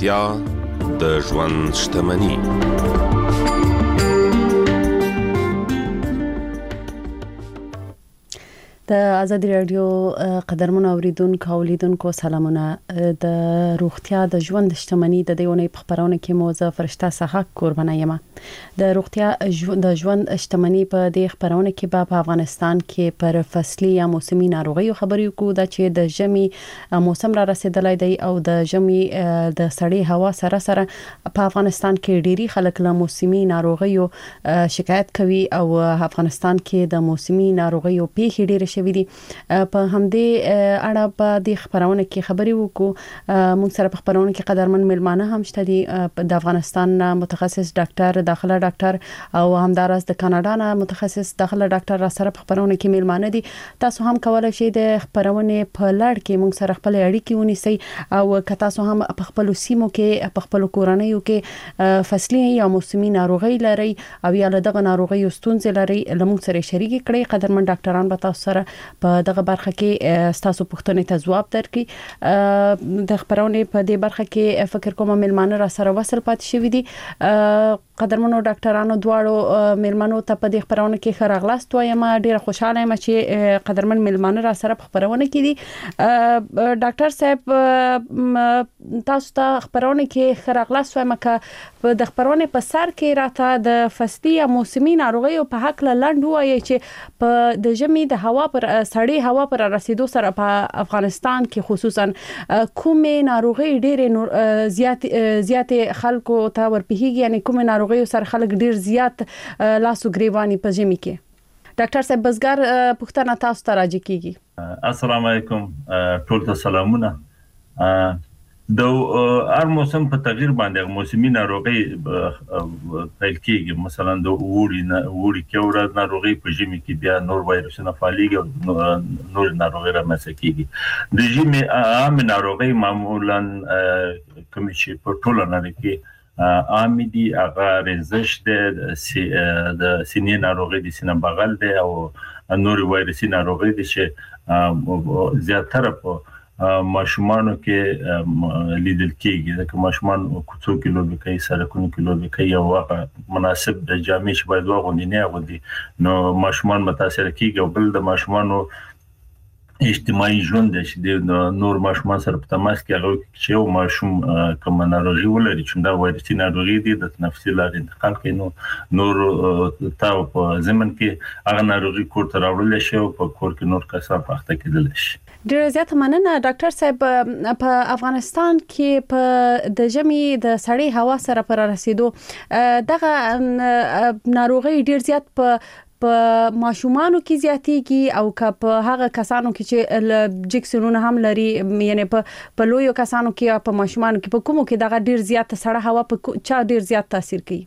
روغتیا د ژوند شتمني. د ازادي رادیو قدرمن اوریدونکو او لیدونکو سلامونه. د روغتیا د ژوند شتمنۍ د دیونې په خبرونه کې موضوع فرشته صحت قربانه یم. د روغتیا د ژوند شتمنۍ په دې خبرونه کې په افغانستان کې پر فصلي یا موسمي ناروغیو خبرې کوو چې د ژمي موسم را رسیدلای دی او د ژمي د سړې هوا سره په افغانستان کې ډيري خلک له موسمي ناروغیو شکایت کوي او افغانستان کې د موسمي ناروغیو پیښې ډېرې شوې دي. په همدې اړه په دې خبرونه کې خبرې وکړو. موږ سره په خبرونه کې قدرمن ملمانه هم شته دي. د افغانستان متخصص ډاکټر داخله ډاکټر او همدارس د کاناډا نه متخصص داخله ډاکټر را سره په خبرونه کې ملمانه دي. تاسو هم کولای شئ د خبرونه په لړ کې موږ سره خپل اړیکې ونیسئ او که تاسو هم په خپل سیمو کې په خپل کورنیو کې فصلي یا موسمي ناروغي لري او یا دغه ناروغي ستونزې لري لمون سره شریک کړئ. قدرمن ډاکټران به تاسو سره په دغه برخه کې تاسو پوښتنې ته ځواب درکړي. د خبرونه په دې برخه کې فکر کوم ملمانه را سره وصل پات شوی دي. قدرمنو ډاکټرانو دواړو ملمنو ته په دې خبرونه کې خراغلاست وایم. ډیره خوشاله یم چې قدرمن ملمانه را سره په خبرونه کې دي. ډاکټر صاحب تاسو ته خبرونه کې خراغلاست وایم که د خبرونه په سر کې راته د فصلي یا موسمي ناروغیو په حق لاند وایي چې په د ژمي د هوا پر سړې هوا پر رسیدو سره په افغانستان کې خصوصا کومې ناروغي ډېر زیات خلکو ته ورپېږي، یعنی کومې ناروغي سره خلک ډېر زیات لاسو گریوانی په ژمي کې. ډاکټر صاحب بزګر پوښتنه تاسو ته راځي کیږي. السلام علیکم ټول ته سلامونه. د هر موسم په تغییر باندې موسمي ناروغي پیل کیږي. مثلا د وړي کې ورځ ناروغي په ژمي کې بیا نور وایرسونه فعاليږي او نور ناروغي رامنځته کیږي. د ژمي عام ناروغي معمولا کوم چې په ټوله نړۍ کې عام دي هغه رنزش د سینې ناروغي د سینې بغل دی او نور وایرسي ناروغي دي چې زیاتره په ماشومانو کې لیدل کېږي. ځکه ماشومان کوڅو کې لوبي کوي، سړکونو کې لوبي کوي او هغه مناسب د جامې چې باید واغوندي نه اغوندي، نو ماشومان متاثر کېږي. او بل د ماشومانو اجتماعي ژوند چې د نور ماشومان سره په تماس کې هغه چې یو ماشوم کوم ناروغي ولري چې دا وایرسي ناروغي دي د تنفسي لارې انتقال کوي، نور تاو په زمن کې هغه ناروغي کور ته راوړل شي او په کور کې نور کسان پخته کېدل شي. ډېر زیات مننه ډاکټر صاحب. په افغانستان کې په د ژمي د سړې هوا سره پر رسیدو دغه ناروغي ډېر زیات په ماشومانو کې زیاتېږي او که په هغه کسانو کې چې جکسونونه هم لري، یعنی په لویو کسانو کې په ماشومانو کې په کومو کې دغه ډېر زیات سړه هوا په چا ډېر زیات تاثیر کوي؟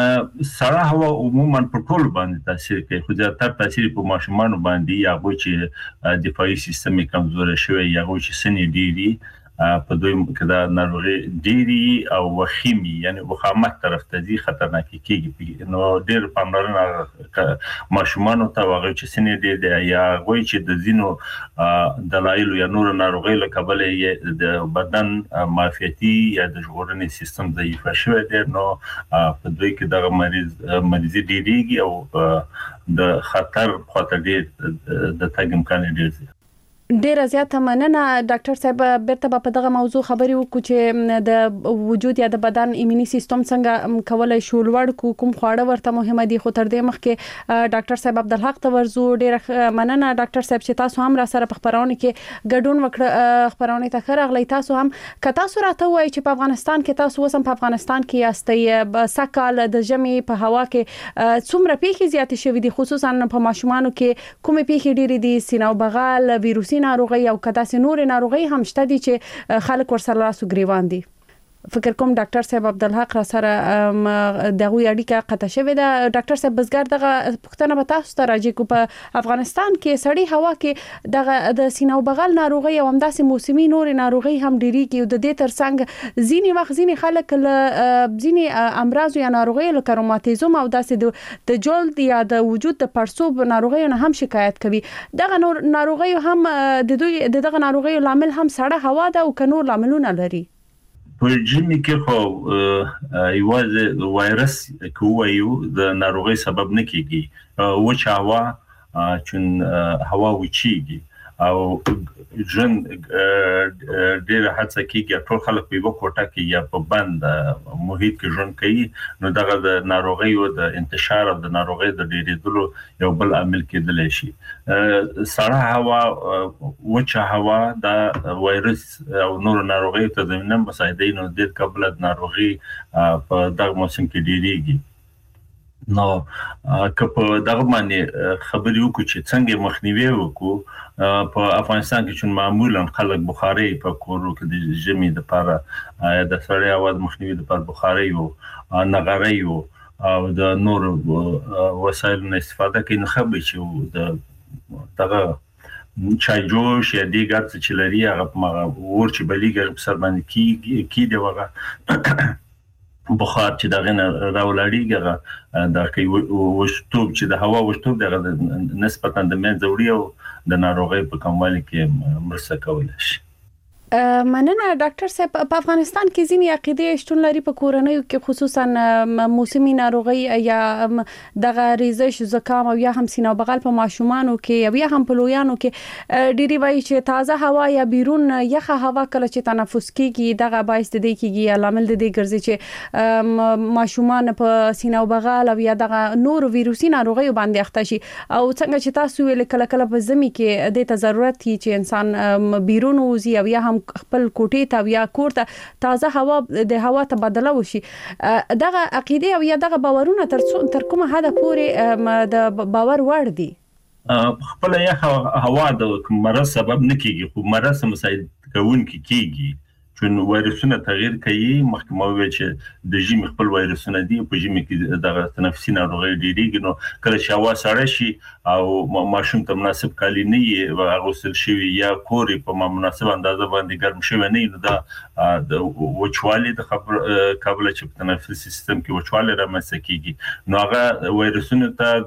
سړه هوا عموما په ټول باندې تاثیر کوي، خو زیاتره تاثیر په ماشومانو باندې یا غوي چې دفاعي سیستم کمزور شوی یا غوي چې سنې ډېری په دوی کې دا ناروغي ډېری او وخیمي یعنی وخامت طرف ته دي خطرناک کیږي. نو ډېر پاملرنه ماشومانو ته واغې چې سنې ډېر یا غوي چې د زینو دلایل یا نور ناروغي له کبله د بدن معافیتي یا د ژغورنې سیستم ضعیف شوی دی. نو په دوی کې دغه مریض ډېریږي او د خطر خاطر ډېر د تګ امکان ډېر دی. ډیره زیاته مننه ډاکټر صاحب. بیرته په دغه موضوع خبرې وکړو چې د وجود یا د بدن ایموني سیستم څنګه کولای شو لوړ کو، کوم خواړه ورته مهمه دي. خو تر دې مخکې ډاکټر صاحب عبدالحق ته ورزو. ډیره مننه ډاکټر صاحب چې تاسو هم را سره په خبرونه کې ګډون وکړ. خبرونه ته خراغلی. تاسو هم که تاسو راته وایي چې په افغانستان کې تاسو وسم په افغانستان کې یاستئ، سکهال د ژمي په هوا کې څومره پیښې زیاتې شوې دي، خصوصا په ماشومانو کې کومې پیښې ډېرې دي؟ سینه او بغل، ویروسي ناروغي او کداسې نور ناروغي هم شته دي چې خلک ورسره لاسو گریوان دي. فکر کوم ډاکټر صاحب عبدالحق را سره دغه اړیکه قطع شوې ده. ډاکټر صاحب بزګر دغه پوښتنه به تاسو ته راځي کو په افغانستان کې سړی هوا کې دغه د سینه او بغل ناروغي او همداسې موسمي نور ناروغي هم ډېریږي او د دې ترڅنګ ځینی وخت ځینی خلک ځینی امراض یا ناروغي لکه روماتیزم او داسې د جلد یا د وجود د پړسوب ناروغي نه هم شکایت کوي. دغه ناروغي هم د دغه ناروغي لامل هم سړه هوا ده او کنور لاملونه لري. په ژمي کې خو یوازې وایرس کوایو د ناروغي سبب نه کیږي وچ هوا چون هوا وچیږي او ژوند ډېر هڅه کوي ټول خلک په یو کوټه کې یا په بند محیط کې ژوند کوي نو دغه د ناروغي او د انتشار او د ناروغي د ډېرېدلو یو بل عامل کېدلی شي سړه هوا وچ هوا د وایرس او نور ناروغي ته د نن مساعدې نو د قبل د ناروغي په دغه موسم کې ډېریږي نو که په دغه باندې خبرې وکړو چې څنګه مخنیوي وکړو په افغانستان کې چې معمولا خلک بخاري په کورو کې د ژمي لپاره د سړې هوا د مخنیوي لپاره بخاري او نغري او د نور وسایلو استفاده کوي نو خبرې چې د دغه چای جوش یا دیګر چې لري هغه ور چې بلیګر په سر باندې کی دی وغه بخار چې دغه راولاړیږي د کوي وشتوب چې د هوا وشتوب دغه نسبتا د منځوري او د ناروغي په کموالي کې مرسته کولای شي مننه ډاکټر صاحب په افغانستان کې ځینې عقیده شتون لري په کورنیو کې خصوصا موسمي ناروغي یا دغه ریزش زکام او یا هم سینه بغل په ماشومانو کې یا هم په لویانو کې ډيري وایي چې تازه هوا یا بیرون یخه هوا کله چې تنفس کیږي دغه باعث د دې کیږي عامل د دې ګرځي چې ماشومان په سینه بغل او یا دغه نور ویروسي ناروغي باندې اخته شي او څنګه چې تاسو ویل کله کله په زمي کې د ته ضرورت دي چې انسان بیرون وزي او یا هم خپل کوټې ته یا کور ته تازه هوا د هوا تبادله وشي دغه عقیده او یا دغه باورونه تر کومه حد پورې د باور وړ دي خپل یې هوا د مرض سبب نه کیږي خو مرض مساعد کوونکی کیږي چون وایرسونه تغییر کوي محکمه وی چې د ژمي خپل وایرسونه دي په ژمي کې د تنفسي ناروغي ډیریږي نو کله چې هوا سړه شي او ماشوم ته مناسب کالي نه وي غوسل شي یا کوري په مناسب اندازه باندې ګرم شي نه نو دا د وچوالي د خبر قابل چې په تنفسي سیستم کې وچوالي رامنځته کیږي نو هغه وایرسونه ته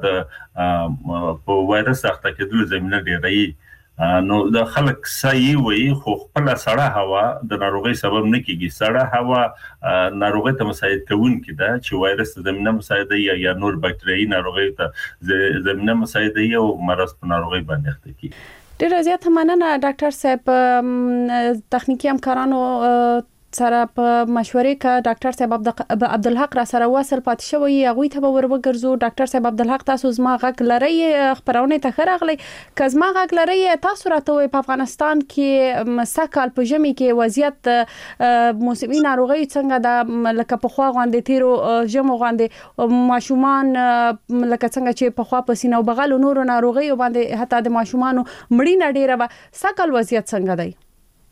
د په وایرس اخته کېدل زمينه ډیري نو د خلک سایي وي خو خپل سړه هوا د ناروغي سبب نه کیږي سړه هوا ناروغي ته مساعد کوونکی ده چې وایرس زمينه مساعد یا نور باکټریايي ناروغي ته زمينه مساعد او مرض په ناروغي باندې اخته کیږي ډیره زیاته مننه ډاکټر صاحب تخنیکی همکارانو سره په مشورې کا ډاکټر صاحب عبدالحق را سره وصل پات شوی هغه ته ور وګرځو ډاکټر صاحب عبدالحق تاسو زما غږ لري خبرونه ته خراغلی کزما غږ لري تاسو راته په افغانستان کې مسکل په ژمي کې وضعیت موسمي ناروغي څنګه د لکه په خوا غوندې تیرو ژمو غوندې ماشومان لکه څنګه چې په خوا په سینه او بغل نور ناروغي باندې حتی د ماشومان مړینه ډیره سکل وضعیت څنګه دی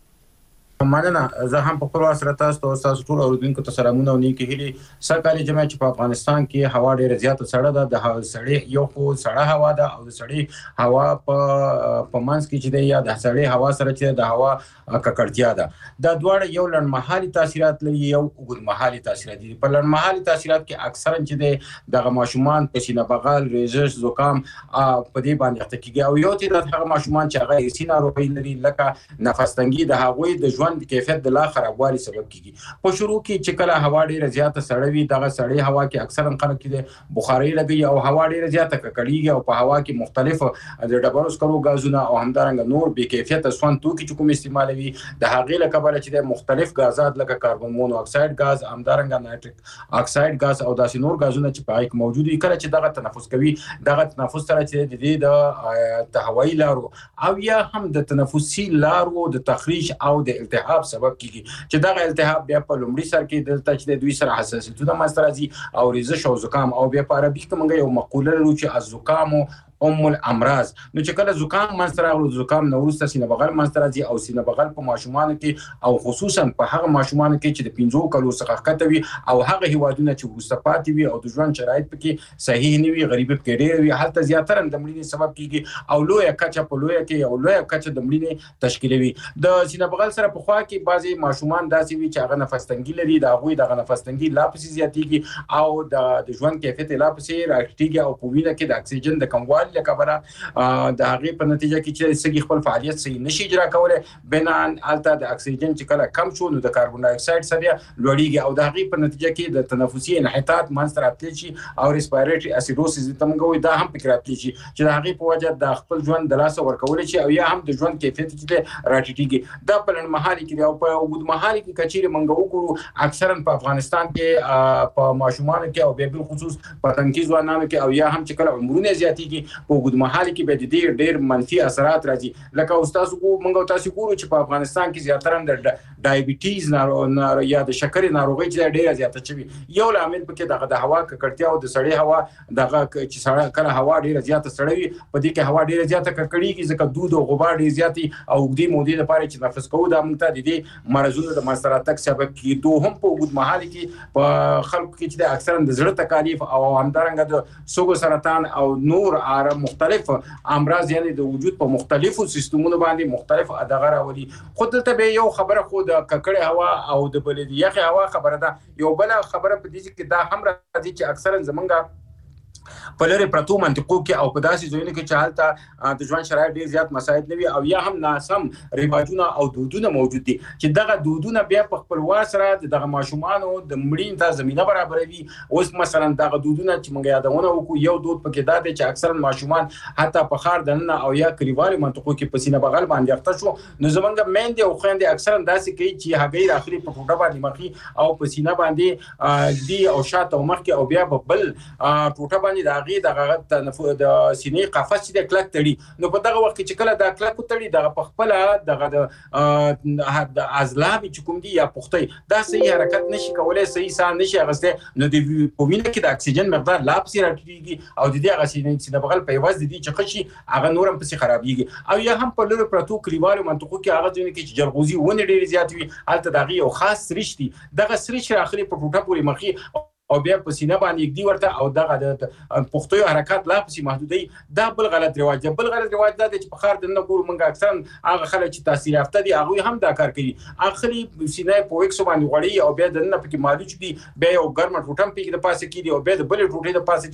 مننه زه هم په خپل واسطه تاسو ټول اوریدونکو ته سلامونه او نیکی هیلي سرکاري جماعت چې په افغانستان کې هوا ډیره زیاته سړه ده د سړې یو خو سړه هوا ده او د سړې هوا په منځ کې چې دی یا د سړې هوا سره چې د هوا ککړتیا ده دا دواړه یو لړمحالي تاثیرات لري یو اوږدمحالي تاثیرات دي په لړمحالي تاثیرات کې اکثرا چې دی دغه ماشومان په سینه بغل ریزش زکام په دې باندې اخته کیږي او یو چې دغه ماشومان چې هغه سینه ناروغي لري لکه نفس تنګي د هغوی د ژوند کیفیت د لا خرابوالي سبب کیږي په شروع کې چې کله هوا ډیره زیاته سړه وي دغه سړې هوا کې اکثرا خلک کې بخاري لګي او هوا ډیره زیاته ککړیږي او په هوا کې مختلف د ډبرو سکرو غازونه او همدارنګه نور بې کیفیت سون توکي چې کوم استعمالوي د هغې له کبله چې د مختلف غازات لکه کاربن مونو اکساید غاز همدارنګه نایتریک اکساید غاز او داسې نور غازونه چې په هغه موجود وي کله چې دغه تنفس کوي دغه تنفس سره چې د دې د هوایي لارو او یا هم د تنفسي لارو د تخریش او د التهاب سبب کیږي چې دغه التهاب بیا په لومړي سر کې دلته چې د دوی سره حساسیتونه مسترازي او ریزش او زکام او بیا په عربي کې موږ یو مقوله لرو چې الزکام ام الامراض نو چې کله زکام منځ راغلو زکام نو وروسته سینه بغل منځ راځي او سینه بغل په ماشومان کې او خصوصا په هغه ماشومان کې چې د 15 کلو څخه کته وي او هغه هیوادونه چې وروسته پاتې وي او د ژوند شرایط پکې صحیح نه وي غریبي پکې ډېر وي هلته زیاتره د مړینې سبب کیږي او لوی کچه په لوی کې او لوی کچه د مړینې تشکیلوي د سینه بغل سره په خوا کې بعضي ماشومان داسې وي چې هغه نفس تنګي لري دا غوي د نفس تنګي لا پسې زیاتېږي او د ژوند کیفیت لا پسې راټیږي او په وینه کې د اکسیجن د کموالي عمل لکبره د هغه په نتیجه کې چې سګي خپل فعالیت صحیح نشي اجرا کولای بنان الته د اکسیجن چې کله کم شو نو د کاربن ډای اکساید سره لوړیږي او د هغه په نتیجه کې د تنفسي انحطاط منځ راتلی شي او ریسپیریټري اسیدوسیس ته موږ دا هم فکر راتلی شي چې د هغه په وجه د خپل ژوند د لاس ورکول شي او یا هم د ژوند کیفیت چې راټیټیږي دا په لنډمهالي کې او په اوږدمهالي کې کچېره موږ وګورو اکثرا په افغانستان کې په ماشومان کې او به خصوص په تنکي ځوانانو کې او یا هم چې کله عمرونه زیاتېږي په اوږدمهالي کې به د دې ډېر منفي اثرات راځي لکه استاد موږ تاسو ګورو چې په افغانستان کې زیاتره د ډایبټیز یا د شکرې ناروغي چې ډېره زیاته شوی یو لامل پکې د هوا ککړتیا او د سړې هوا دغه چې سړه کله هوا ډېره زیاته سړوي په دې کې هوا ډېره زیاته ککړېږي ځکه دود او غبار ډېر زیاتي او دې مودې لپاره چې نفس کوو دا موږ ته د دې مرزونو د منځته سبب کیدو هم په اوږدمهالي کې په خلکو کې چې اکثرا د زړه تکالیف او همدارنګه د سږو سرطان او نور مختلف امراض یعنی د وجود په مختلفو سیستمونو باندې مختلف ادغه راولي خود ته به یو خبره خود ککړې هوا او د بلدیه هوا خبره ده یو بل خبره په دې کې دا هم راځي چې اکثرا زمونږ په لری پرتو منطقو کې او په داسې ځایونو کې چې حالت د ژوند شرایط ډیر زیات مساعد نه وي او یا هم ناسم رواجونه او دودونه موجود دي چې دغه دودونه بیا په خپل واسره دغه ماشومانو د مړین ته زمينه برابروي اوس مثلا دغه دودونه چې موږ یادونه وکړو یو دود پکې دا دی چې اکثرا ماشومان حتی په خار دننه او یا کلیوالي منطقو کې پسینه بغل باندې اخته شو نو زمونږ میندې او خويندې اکثرا داسې کوي چې هغه داخلي په ټوټه باندې مخې او پسینه باندې دی او شاته او مخکې او بیا په بل ټوټه باندې دغه د سینې قفس چې د کلک تړي نو په دغه وخت کې چې کله د کلک تړي دغه په خپل دغه د عضلات چې کوم دي یا پختې دا صحیح حرکت نشي کولای صحیح سان نشي اغسته نو د پومینه کې د اکسیجن مقدار لاپسې راټیږي او د دې هغه سینې د بغل په واسطه دي چې خشي هغه نورم پسې خرابيږي او یا هم په لور پرتو کلیوالو منطقو کې هغه ځینې کې چې جلغوزي ونه ډېر زیات وي البته دغه یو خاص سریش دي دغه سریش راخلي په ټوټه پورې مخې او بیا په سینه باندې یک دی ورته او دغه د پختو حرکت لا پسې محدودي دا بل غلط رواج دی بل غلط رواج دا چې په خار دنه ګور مونږ اکثر هغه خلک چې تاثیر یافته دي هغه هم دا کار کوي اخري سینه په وکسو باندې غړي او بیا دنه پکې مالوچ دي بیا یو ګرم ټوټم پکې د پاسه کې دي او بیا د بل ټوټې د پاسه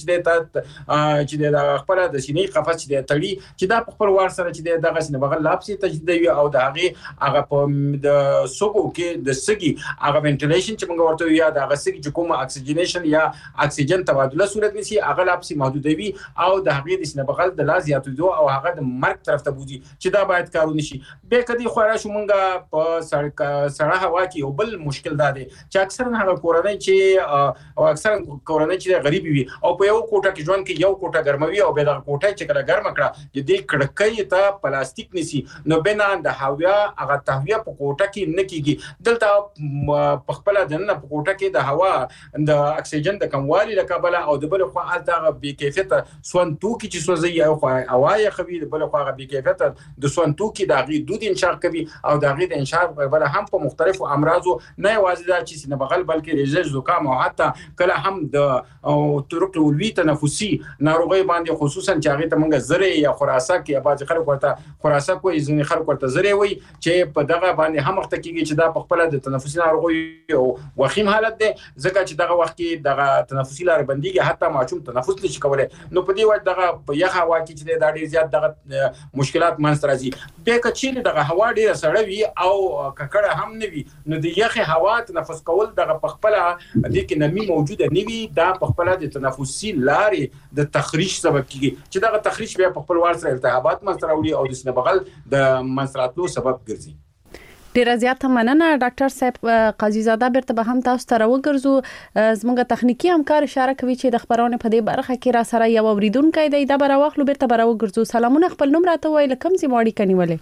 چې د خپل د سینې قفس چې د تړي چې دا په خپل وار سره چې دغه سینه بغل لاپسې تجدید او د هغه په د سوګو کې د سګي هغه وینټیلیشن چې موږ ورته یا د هغه سګي چې کوم اکسیجنیشن یا اکسیجن تبادله صورت نشي هغه لاپسې محدودوي او د هغې د سینه بغل د لا زیاتېدو او هغه د مرګ طرف ته بوزي چې دا باید کارونه شي به کدي خو را شو مونږه په سړه هوا کې یو بل مشکل دا دی چې اکثرا هغه کورنۍ چې او اکثرا کورنۍ چې غریب وي او په یو کوټه کې ژوند کې یو کوټه ګرموي او به دا کوټه چې کله ګرم کړه د دې کړکۍ ته پلاستیک نشي نو بنا د هوا هغه تهویه په کوټه کې نه کیږي دلته په خپل دنه په کوټه کې د هوا د اکسیجن د کموالي لکبله او د بل خو الته بي کیفیت سون توکي چې سوځي او خو هواي خوي د بل خو بي کیفیت د سون توکي د غي دود انشاق کوي او د غي د انشاق بل هم په مختلفو امراضو نه یوازې د چې سینه بغل بلکې رژه زکام او حتی کله هم د طرق الوی تنفسي ناروغي باندې خصوصا چې هغه ته موږ زره یا خراسه کې بعض خلک ورته خراسه کوي ځینې خلک ورته زره وي چې په دغه باندې هم وخت کېږي چې دا په خپل د تنفسي ناروغي او وخیم حالت ده ځکه چې دغه وخت کې دغه تنفسي لار بنديږي حتی ماشوم تنفس نشي کولای نو په دې وخت دغه په یخ هوا کې چې د ډېر زیات دغه مشکلات منځ راځي به کچې دغه هوا ډېر سړه وي او ککړه هم نه وي نو د یخ هوا تنفس کول دغه په خپل د کې نرمي موجوده نه وي دا په خپل د تنفسي لارې د تخریش سبب کیږي چې دغه تخریش بیا په خپل وار سره التهابات منځ راوړي او د سینه بغل د منځ راتلو سبب ګرځي ډیره زیاته مننه ډاکټر صاحب قاضي زاده بیرته به هم تاسو ته راوګرځو زموږ تخنیکی همکار اشاره کوي چې د خبرونه په دې برخه کې را سره یو اوریدونکو دی دا به راوخلو بیرته به راوګرځو سلامونه خپل نوم راته وایي لکم سي موړی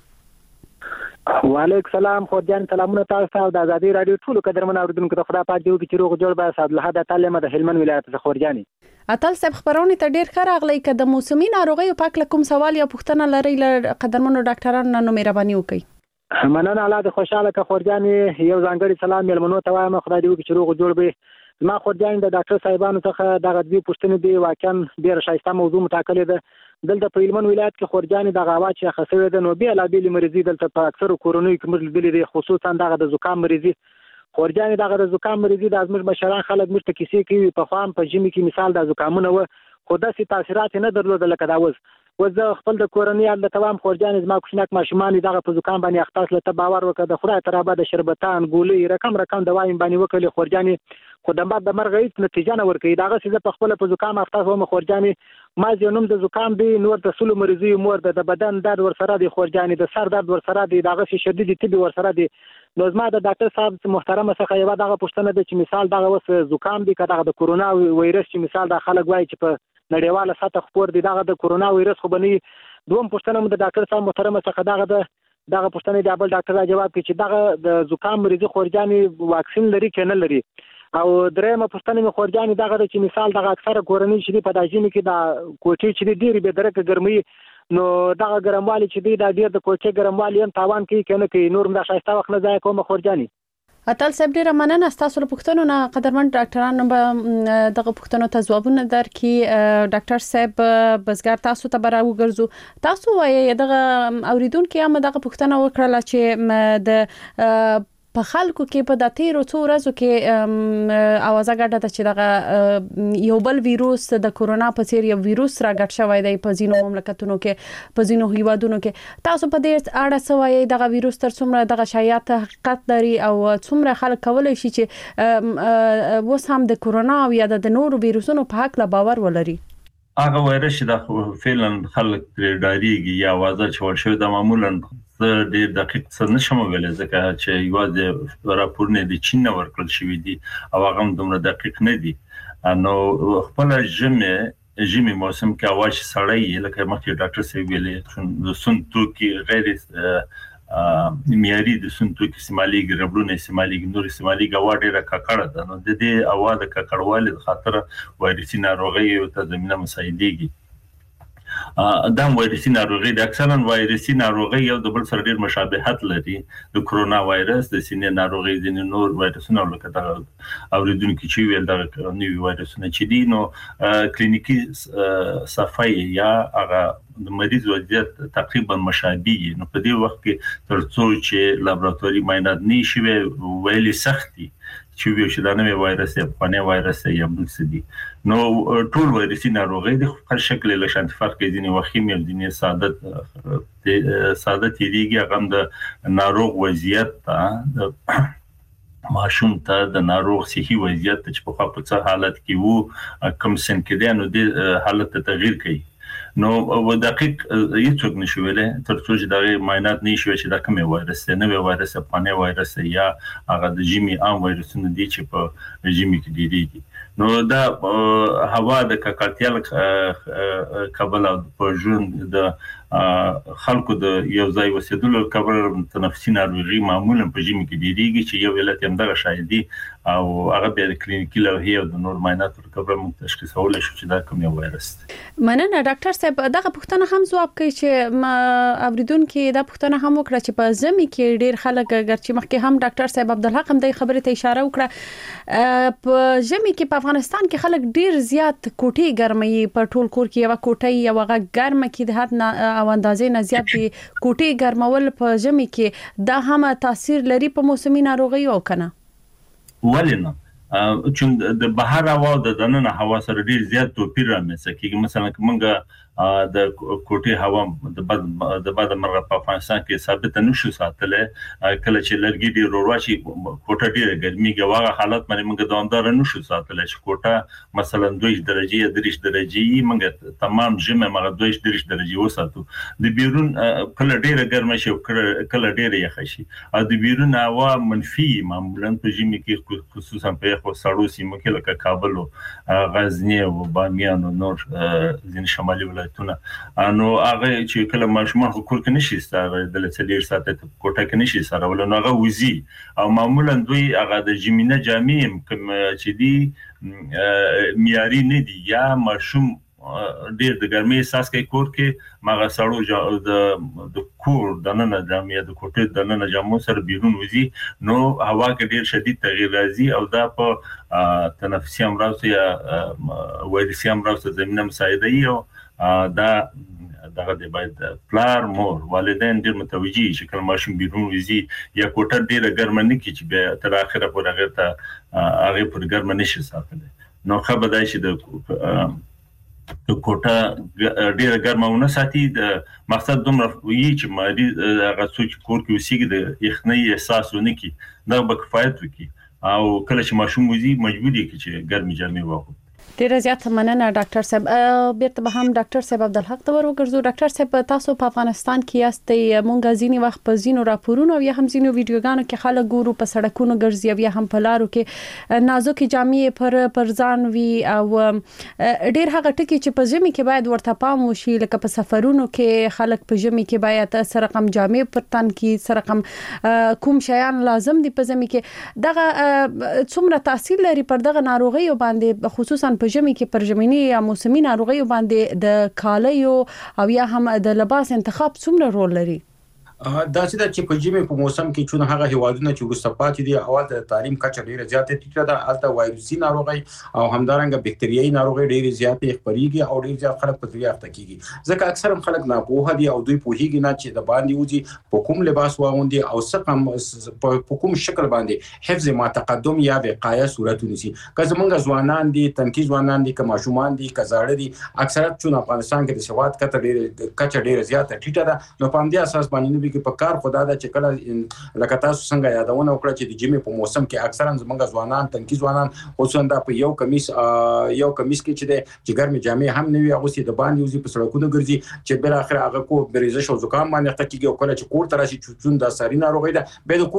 کنيولې وعلیکم سلام خو جان سلامونه تاسو ته د ازادي رادیو ټولو قدرمن اوریدونکو ته خدا پاک دیو کې چیرغ جوړ به صاحب له د تعلیم د هلمند ولایت څخه خورجاني اتل صاحب خبرونه ته ډیر ښه راغلی که د موسمي ناروغیو په اړه کوم سوال یا پوښتنه لرئ له قدرمنو ډاکټرانو نو مهرباني وکړئ مننه الله د خوشاله که خورجاني یو ځانګړي سلام ملمنو ته وایم خدای دې وکړي چې روغ جوړ به ما خورجاني د ډاکټر صاحبانو څخه دغه دوی پوښتنې دي واقعا ډېره ښایسته موضوع مټاکلې ده دلته په هلمند ولایت کې خورجاني دغه هوا چې خسوي ده نو بېلابېلې مریضي دلته په اکثرو کورنیو کې موږ لیدلې دي خصوصا دغه د زکام مریضي خورجاني دغه د زکام مریضي د زموږ مشران خلک موږ ته کیسې کوي په خام په ژمي کې مثال د زکامونه و خو داسې تاثیرات نه درلودل لکه دا اوس وزه خپل د کورنۍ د توام خورجان زما کوچنک ماشومان دغه په زکام باندې اختص لته باور وکړه د خدای ترابه د شربتان ګولې رقم دوایم باندې وکړي خورجان خو د بعد د مرګ هیڅ نتیجه نه ورکړي داغه څه په خپل په زکام اختص ومه خورجان ما زینوم د زکام دی نور د سلو مریضي مور د بدن درد ورسره دی خورجان د سر درد ورسره دی داغه شدید طبي ورسره دی نو زما د ډاکټر صاحب محترم څخه یو دغه پوښتنه ده چې مثال دغه وس زکام دی کله د کورونا وایرس چې مثال د خلک وایي چې په نړیواله سطح خبر دي دغه د کورونا وایرس خو بني دوم پوښتنه مو د ډاکټر صاحب محترم څخه دغه پوښتنه دی بل ډاکټر جواب کوي چې دغه د زکام مریضي خورجاني واکسین لري که نه لري او درېمه پوښتنه مې خورجاني دغه چې مثال دغه اکثره کورنۍ چې په داجینه کې د کوټې چې ډېری به درکه ګرمي نو دغه ګرموالي چې دی د ډېر د کوټې ګرموالي هم تاوان کوي کنه کوي نور هم د شایسته وخت نه ځای کوم خورجاني اتل صاحب ډیره مننه تاسو له پوښتنو نه قدرمن ډاکټرانو به دغه پوښتنو ته ځوابونه درکړي ډاکټر صاحب بسګر تاسو ته براو ګرځو تاسو وایي دغه اوریدونکو هم دغه پوښتنه وکړه چې د په خلکو کې په داتیرو څو ورځو کې اوازه ګډه ده چې دغه یو بل ویروس د کورونا په څیر یو ویروس راګډ شوی دی په ځینو مملکتونو کې په ځینو هیوادونو کې تاسو په دې اړه څه وایي دغه ویروس تر څومره دغه شایعات حقیقت لري او څومره خلک کولای شي چې اوس هم د کورونا او یا د نورو ویروسونو په حق لا باور ولري هغه وایرس چې د فعلا خلک ډاریږي یا اوازه چول شوی د معمولا ډېر دقیق څه نشم ویلای ځکه چې یوازې راپورونه د چین ورکړل شوی دي او هغه دومره دقیق نه دي نو خپل ژمي موسم کې اواش سړی لکه مخکې ډاکټر سی ویلي د سنتو کې غیر معیاري د سنتو کې استعمالي ربړونه استعمالي نور استعمالي غوا ډیره ککړه ده نو د دې اواز د ککړوالي خاطر وایرسي ناروغي او تضمینه مساعدېږي دا وایرسي ناروغي د اکثرا وایرسي ناروغي یو د بل سره ډیر مشابهت لري د کورونا وایرس د سینې ناروغي د نور وایرسونو لکه دا اوریدونکو چې ویل دا نوې وایرسونه چې دي نو کلینیکی صفای یا هغه د مریض وضعیت تقریبا مشابه نو په دې وخت کې ترڅو چې لابراتواري معاینات نشي ویلي سختي چې ویل شي دا نوې وایرس یا پخوانی وایرس یا بل څه دي نو ټول وایرسي ناروغي د خپل شکل له شانتي فرق کوي ځینې وخیم او ځینې ساده تیریږي هغه د ناروغ وضعیت ماشوم ته د ناروغ صحي وضعیت چې په خپل حالت کې وو کم سن کې دی نو د حالت تغییر کوي نو دقیق هیڅوک نشي ویلای ترڅو چې دا معاینات نشي چې دا کومه وایرس دی نو وایرس پانه وایرس یا هغه د جیمي عام وایرسونه دي چې په جیمي کې دي نو دا هوا د ککړتیا کابل او په جون د خلکو د یو ځای وسیدلو کبر تنفسي ناروغي معمولا په جیمي کې دیږي چې یو علت هم دغه شایدي او هغه د کلینیکي لوهي او د نور معاینات کبر تشخیصول شو چې دا کوم وایرس مننه ډاکټر صاحب دغه پوښتنه هم ځواب کوي چې اوریدونکو دا پوښتنه هم وکړه چې په زمي کې ډیر خلک ګرچې مخکې هم ډاکټر صاحب عبدالحق هم د خبرې ته اشاره وکړه په زمي کې په افغانستان کې خلک ډیر زیات کوټي ګرمي په ټول کور کې یو کوټي یو ګرمه کې د حد او اندازې نه زیات دي کوټي ګرمول په زمي کې دا هم تاثیر لري په موسمي ناروغي او کنه ولنه چې د بهر هوا د دننه هوا سره ډیر زیات توپیر رامنځته کیږي مثلا کومه د کوټي هوا د بعد مرغه په افغانستان کې ثابت نشو ساتل کله چې لرګي ډیر ورواچی کوټه ډیر ګرميږي واغه حالت باندې موږ دوامدار نشو ساتل چې کوټه مثلا 2 درجه یا 3 درجه موږ تمام جمع موږ 2 درجه وساتو د بیرون کله ډیر ګرمه شي کله ډیر یخ شي او د بیرون هوا منفي معمولا په جمی کې خصوصا په خو سړو سیمو کې لکه کابل او غزنی او بامیان او نور ځین شمالي نو هغه چې کله ماشومان کور کې نشي ستاره د لڅلیر ساعت کوټه کې نشي سره ول نو هغه وزي او معمولا دوی هغه د جمینه جامع کوم چې دی معیاري نه دي یا ماشوم ډیر د ګرمۍ احساس کوي کور کې ماغه سړو د کور دننه جامع د کوټه دننه جامو سره بیرون وزي نو هوا کې ډیر شدید تغییر راځي او دا په تنفسي امراض یا وایرسي امراض زمينه مساعدوي او دا دغه د باید پلار مور والدین ډیر متوجي چې کله ماشوم بیرون وزي یا کوټه ډیره ګرمه نه کی چې به تر اخره پورې هغه پر ګرمه نشي ساتل نو خبردای شي د کوټه ډیره ګرمونه ساتي د مقصد دومره وی چې مادي هغه څوک کور کې وسیږي د یخنۍ احساس ونه کی دا به کفایت وکي او کله چې ماشوم وزي مجبور کی چې ګرمي جامې واغوندي. ډیر زیات مننه ډاکټر صاحب. بیرته به هم ډاکټر صاحب عبدالحق ته ورګرځو. ډاکټر صاحب تاسو په افغانستان کې یاستئ، مونږ ځینی وخت په ځینو راپورونو یا هم ځینو ویډیوګانو کې خلک ګورو په سړکونو ګرځي یا هم په لارو کې نازک جامې پر ځان وی او ډیر هغه ټکی چې په ژمي کې باید ورته پام وشي، لکه په سفرونو کې خلک په ژمي کې باید سره کم جامې پر تن کې سره کم کوم شیان لازم دي په ژمي کې. دغه څومره تاثیر لري پر دغه ناروغیو باندې، خصوصا په ژمي کې پر ژمنی یا موسمي ناروغیو باندې د کالیو او یا هم د لباس انتخاب څومره رول لري؟ دا چې په ژمي په موسم کې چون هغه هیوادونه چې وروسته پاتې دي اول د تعلیم کچه ډیره زیاته ټیټه ده، البته وایروسي ناروغي او همدارنګه بکټریايي ناروغي ډیره زیاته خپريږي او ډیر زیات خلک په دې اخته کیږي. ځکه اکثر خلک ناپوهه دي او دوی پوهیږي نه چې د باندې وځي په کوم لباس واغوندي او څه په کوم شکل باندې حفظ ما تقدم یا وقایه صورت ونیسي. که زمونږ ځوانان دي، تنکي ځوانان دي، که ماشومان دي، که زاړه دي، اکثریت چون افغانستان کې د سواد کچه ډیره زیاته ټیټه ده، نو په همدې اساس باندې کې په کار خدا دا چې کله لکه تاسو څنګه یادونه وکړه چې د ژمي په موسم کې اکثرا زمونږ ځوانان، تنکي ځوانان خصوصا دا په یو کمیس کې چې د ګرمي جامې هم نه وي اغوستي د باندې وزي په سړکونو ګرځي چې بل اخر هغه کو بریزش او زکام باندې اخته کیږي او کله چې کور تراشي چون دا ساري ناروغي ده به د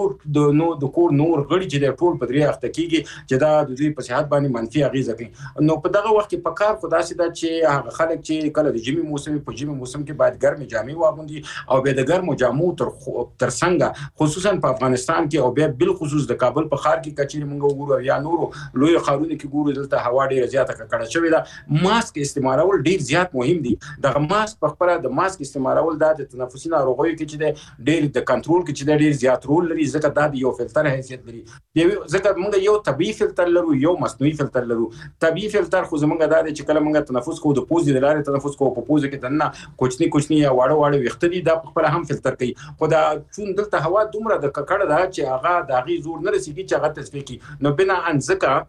کور نور غړي چې د ټول په دری اخته کیږي چې دا د دوی په صحت باندې منفي اغیزه کوي. نو په دغه وخت کې په کار خدا سي دا چې هغه خلک چې کله د ژمي موسم په ژمي موسم کې باید ګرمي جامې واغوندي او به د ګرمو جامو تر څنګه خصوصا په افغانستان کې او بیا بل خصوص د کابل په ښار کې کچېرې مونږ وګورو یا نورو لوی ښارونو کې ګورو دلته هوا ډیره زیاته ککړه شوې ده. ماسک استعمالول ډیر زیات مهم دي. دغه ماسک په خپل د ماسک استعمالول د تنفسي ناروغیو کې چې ډیر د کنټرول کې چې ډیر زیات رول لري، ځکه دا یو فلټر حیثیت لري. ځکه مونږ یو طبيعي فلټر لرو، یو مصنوعي فلټر لرو. طبيعي فلټر خو زمونږ دا چې کله مونږ تنفس کوو د پوزې د لارې تنفس کوو، په پوزه کې دنه کوچني یا واړه ویښته دي، دا په خپل هم فلټر کوي. خو دا چون دلته هوا دومره د ککړه ده چې هغه د هغې زور نه رسېږي چې هغه تصفیه کړي. نو بناءً ځکه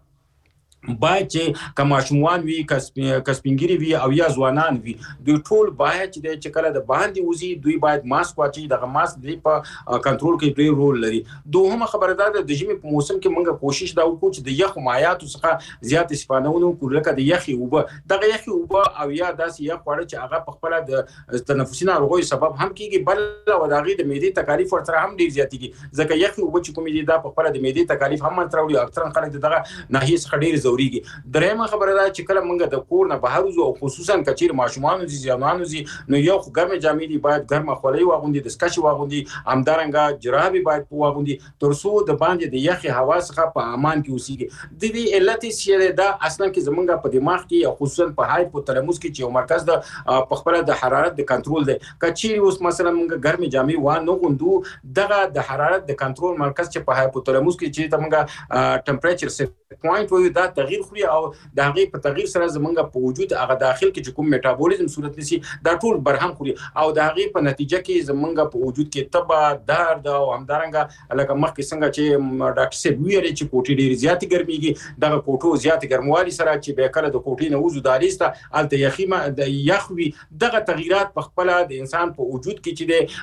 باید چې که ماشومان وي، که سپینګیري وي او یا ځوانان وي، دوی ټول باید چې کله د باندې وځي دوی باید ماسک واچوي. دغه ماسک دوی په کنټرول کې ډېر رول لري. دوهمه خبره دا ده د ژمي په موسم کې موږ کوشش دا وکړو چې د یخو مایعاتو څخه زیات استفاده ونه کړو، لکه د یخې اوبه. دغه یخې اوبه او یا داسې یخ خواړه چې هغه په خپله د تنفسي ناروغیو سبب هم کېږي، بل او د هغې د معدې تکالیف ورسره هم ډېر زیاتېږي. ځکه یخې اوبه چې کومې دي دا په خپله د معدې تکالیف هم منځته راوړي او اکثرا خلک د دغه ناحیې څخه ډېر ځورېږي. درېیمه خبره دا چې کله موږ د کور نه بهر وځو او خصوصا که چیرې ماشومان وځي، ځوانان وځي، نو یو خو ګرمې جامې دي، باید ګرمه خولۍ واغوندي، دستکشې واغوندي، همدارنګه جرابې باید واغوندي تر څو د باندې د یخې هوا څخه په امان کې اوسېږي. د دې علت چې دا اصلا کې زمونږ په دماغ کې او خصوصا په هایپوتلاموس کې چې یو مرکز د په خپله د حرارت د کنټرول دی. که چیرې اوس مثلا موږ ګرمې جامې وانه غوندو، دغه د حرارت د کنټرول مرکز چې په هایپوتلاموس کې چې موږ ټمپریچر سیټ پوینټ وایو دا تغییر خوري او د هغې په تغییر سره زمونږ په وجود هغه داخل کې چې کوم میټابولیزم صورت نیسي دا ټول برهم خوري او د هغې په نتیجه کې زمونږ په وجود کې تبه، درد او همدارنګه لکه مخکې څنګه چې ډاکټر صاحب ویلې چې کوټې ډېرې زیاتې ګرمېږي، دغه کوټو زیاتې ګرموالي سره چې بیا کله د کوټې نه وځو دهلیز ته هلته د یخ وي، دغه تغییرات په خپله د انسان په وجود کې چې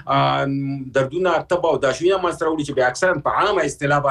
دی دردونه، تبه او داشویونه منځته راوړي چې بیا اکثرا په عامه اصطلاح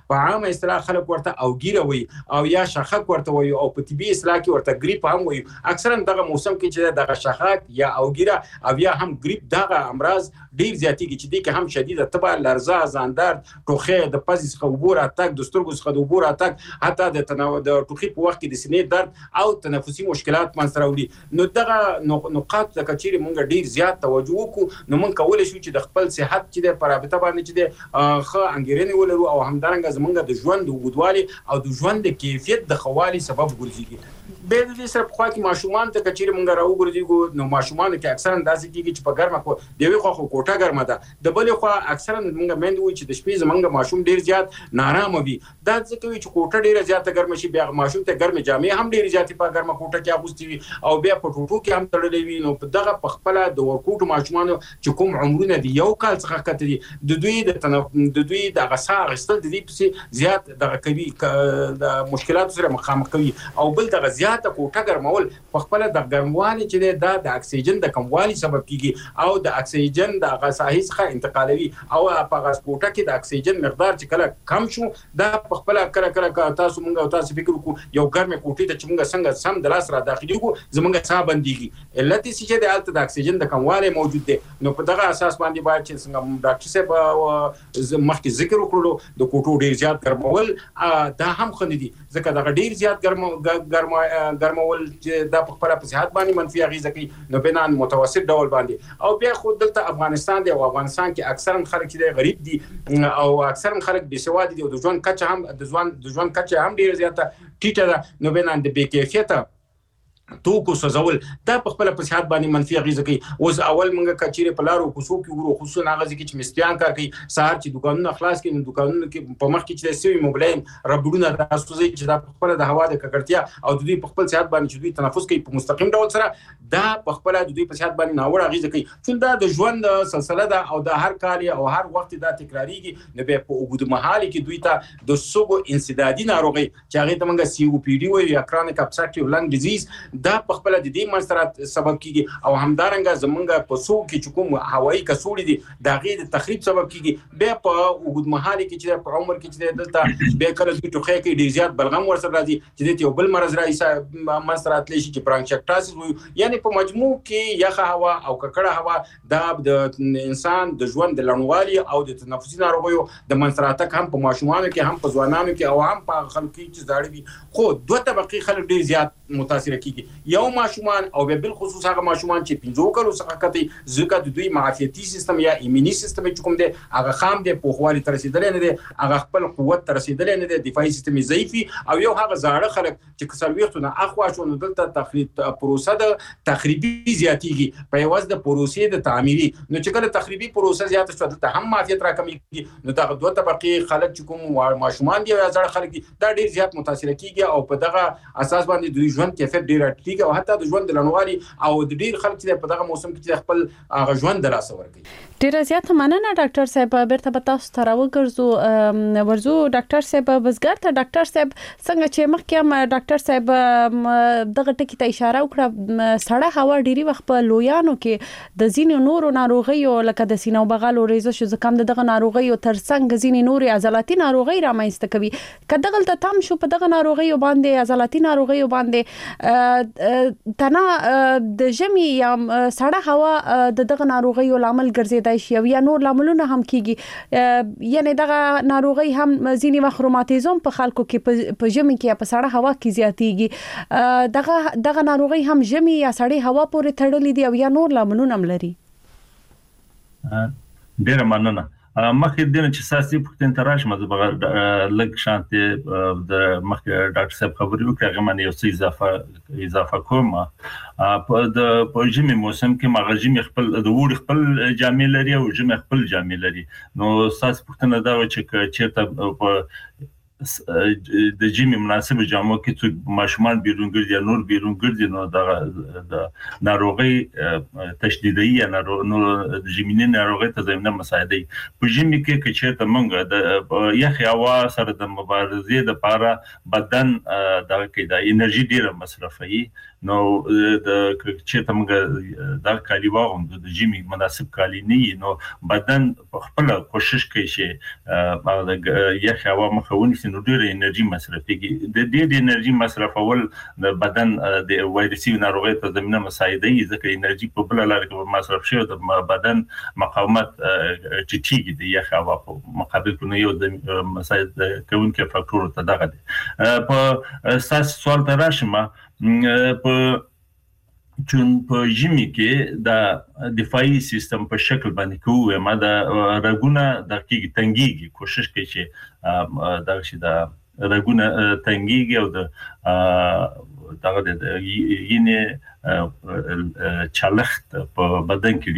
خلک ورته اوګیره وایي او یا شخک ورته وایي او په طبي اصطلاح کې ورته ګریپ هم وایي. اکثرا دغه موسم کې چې دغه شخک یا اوګیره او یا هم ګریپ دغه امراض ډیر زیاتېږي چې دې کې هم شدیده تبه، لرزه، ځان درد، ټوخی، د پزې څخه اوبو راتګ، د سترګو څخه د اوبو راتګ، حتی د ټوخي په وخت کې د سینې درد او تنفسي مشکلات منځته راوړي. نو دغه نقاط ته که چیرې موږ ډیر زیات توجه وکړو نو موږ کولی شو چې د خپل صحت چې دی په رابطه باندې چې دی ښه انګېرنې ولرو او همدارنګه زموږ د ژوند د اوږدوالي او د ژوند د کیفیت د ښه والي سبب ګرځېږي. بیا د دې سره پخوا کې ماشومان ته که چیرې موږ راوګرځېږو نو ماشومانو کې اکثرا داسې کېږي چې په ګرمه د یوې خوا خو کوټه ګرمه ده، د بلې خوا اکثرا موږ میندې وایي چې د شپې زموږ ماشوم ډېر زیات نارامه وي. دا ځکه وي چې کوټه ډېره زیاته ګرمه شي، بیا ماشوم ته ګرمې جامې هم ډېرې زیاتې په ګرمه کوټه کې اغوستې وي او بیا په ټوټو کې هم تړلې وي. نو په دغه په خپله د ورکوټو ماشومانو چې کوم عمرونه دي 1 کال څخه ښکته دي، د دوی دغه ساه اخیستل د دې پسې زیات دغه کوي، د مشکلاتو مشکلاتو سره مخامخ کوي او بل د زیاته کوټه ګرمول په خپل د ګرموالي چې د اکسیجن د کموالي سبب کیږي او د اکسیجن د غساهي څخه انتقالوي او په غاز کوټه کې د اکسیجن مقدار چې کله کم شو دا په خپل کله تاسو مونږ او تاسو فکر وکړو یو ګرمه کوټه ته چې مونږ څنګه سم د لاس را داخلي کو زمونږ ساه بنديږي علت چې د الته د اکسیجن د کمواله موجود دی نو په دغه اساس باندې باید چې څنګه ډاکټر صاحب مخکې ذکر وکړو د کوټو ډیر زیات ګرمول دا هم خنه دي ځکه دا ډیر زیات ګرمول چې د خپل په صحت باندې منفي اغیزه کوي نو بنان متوسط ډول باندې او بیا خو دلته افغانستان دی او افغانستان کې اکثرا خلک چې غریب دي او اکثرا خلک بېسواد دي او د ژوند کچه هم د ژوند کچه هم ډیر زیاته ټیټه ده نو بنان د بې کیفیته توکو سوزول دا په خپل په صحت باندې منفي اغیزه کوي اوس اول موږ کچيره په لارو کوڅو کې ورو خصوصا هغه ځکه چې مستیان کار کوي سهار چې دکانونه خلاص کړي نو دکانونه کې په مخ کې چې سوي موبایل ربړونه تاسو چې دا په خپل د هوا د ککړتیا او د دوی په خپل صحت باندې چې دوی تنفس کوي په مستقیم ډول سره دا په خپل د دوی په صحت باندې ناوړه اغیزه کوي چې دا د ژوند سلسله ده او د هر کال او هر وخت دا تکراریږي نو به په اوږد مهال کې دوی ته د سوګو انسدادي ناروغي چې هغه ته موږ سی او پی ډي وایي یا کرونیک ابستراکټیو لنګ ډیزیز دا په خپل د دې منسترات سبب کیږي او همدارنګه زمونږ په سو کې کوم هوایي کسوړي دي دا غي د تخریب سبب کیږي به په وګد محل کې چې په عمر کې چې دلته به کله د ټوخه کې ډیر زیات بلغم ورسره راځي چې د یو بل مرز راځي منسترات لشي چې برانکیکټاسیس وي یعنی په مجموع کې یخه هوا او ککړه هوا دا د انسان د ژوند د لړنوالي او د تنفسي ناروغیو د منسترات هم په ماشومانو کې هم په ځوانانو کې او هم په خلکو کې چې زاړه دي خو دوه طبقه خلک ډیر زیات متاثر کیږي یو ماشومان او به بل خصوص هغه ماشومان چې 15 کلو څخه کته ځکه د دوی معافیتي سیستم یا ایموني سیستم چې کوم دی هغه خام دی په خوالي تر رسیدل نه دی هغه خپل قوت تر رسیدل نه دی دفاعي سیستم ضعیفي او یو هغه زاړه خلک چې کسلويختونه اخوا شون دلته تخریب پروسه د تخریبي زیاتیږي په یوز د پروسې د تعمیري نو چې کله تخریبي پروسه زیات شو دلته هم معافیت راکمېږي نو دا دوه طبقه خلک چې کوم ماشومان دي یا زاړه خلک دي دا ډیر زیات متاثر کیږي او په دغه اساس باندې دوی ژوند کیفیت ډیر ټیټ او حتی د ژوند د لنوالي او د ډیر خلک چې په دغه موسم کې خپل ژوند د لاس ورکړي ډیر زیات مننه ډاکټر صاحب بیرته به تاسو ته راوګرځو ورزو ډاکټر صاحب بزګر ته ډاکټر صاحب څنګه چې مخکې هم ډاکټر صاحب دغه ټکی ته اشاره وکړه سړه هوا ډیری وخت په لویانو کې د زینو نورو ناروغیو لکه د سینو بغل او ریزش زکام دغه ناروغیو ترڅنګ زینې نوري عضلاتي ناروغي رامنځته کوي کله دغه تم شو په دغه ناروغیو باندې عضلاتي ناروغیو باندې تنا د ژمي یا سړه هوا دغه ناروغیو لامل ګرځي شي او یا نور لاملونه هم کیږي یعنی دغه ناروغي هم ځینی وخت روماتیزم په خلکو کې په ژمي کې په سړه هوا کې زیاتیږي دغه ناروغي هم ژمي یا سړې هوا پورې تړلې دي او یا نور لاملونه هم لري ډیر مننه مخکې دنه چې ساسي پختن تراش مزه لګ شانته د مخکې ډاکټر صاحب خبرې وکړه هغه باندې یو څه اضافه کوم په ژمي موسم کې مغزي خپل د وړي خپل جامې لري او ژمي خپل جامې لري نو ساس پختنه دا چې چیرته په د ژمي مناسب جامو کې چې ماشومان بیرونګر یا نور بیرونګر نو د ناروغي تشدیدي یا د ژمي ناروغي ته زمينه مساعدي په ژمي کې چې ته مونږ د یخ هوا سره د مبارزې د لپاره بدن د کې د انرژي ډیره مصرفوي نو د چې ته مونږ د کالی واغوم د ژمي مناسب کالی نه نو بدن خپل کوشش کوي چې د یخ هوا مخاوني نو ډیره انرژي مصرفيږي د دې انرژي مصرفول د بدن د وایرسي ناروغۍ ته زمينه مساعدي ځکه انرژي په بل لار کې مصرف شي د بدن مقاومت ټیټیږي د یخ هوا په مقابل کې یو د مساعد کوونکې فاکتور ته دغه دي په اساس سوال تراشمه په چون په ژمي کې د دفاعي سیستم په شکل باندې کوو ما د رګونه د کېږي تنګيږي کوشش کوي چې دا شي د رګونه تنګيږي او د ینه چالخت په بدن کې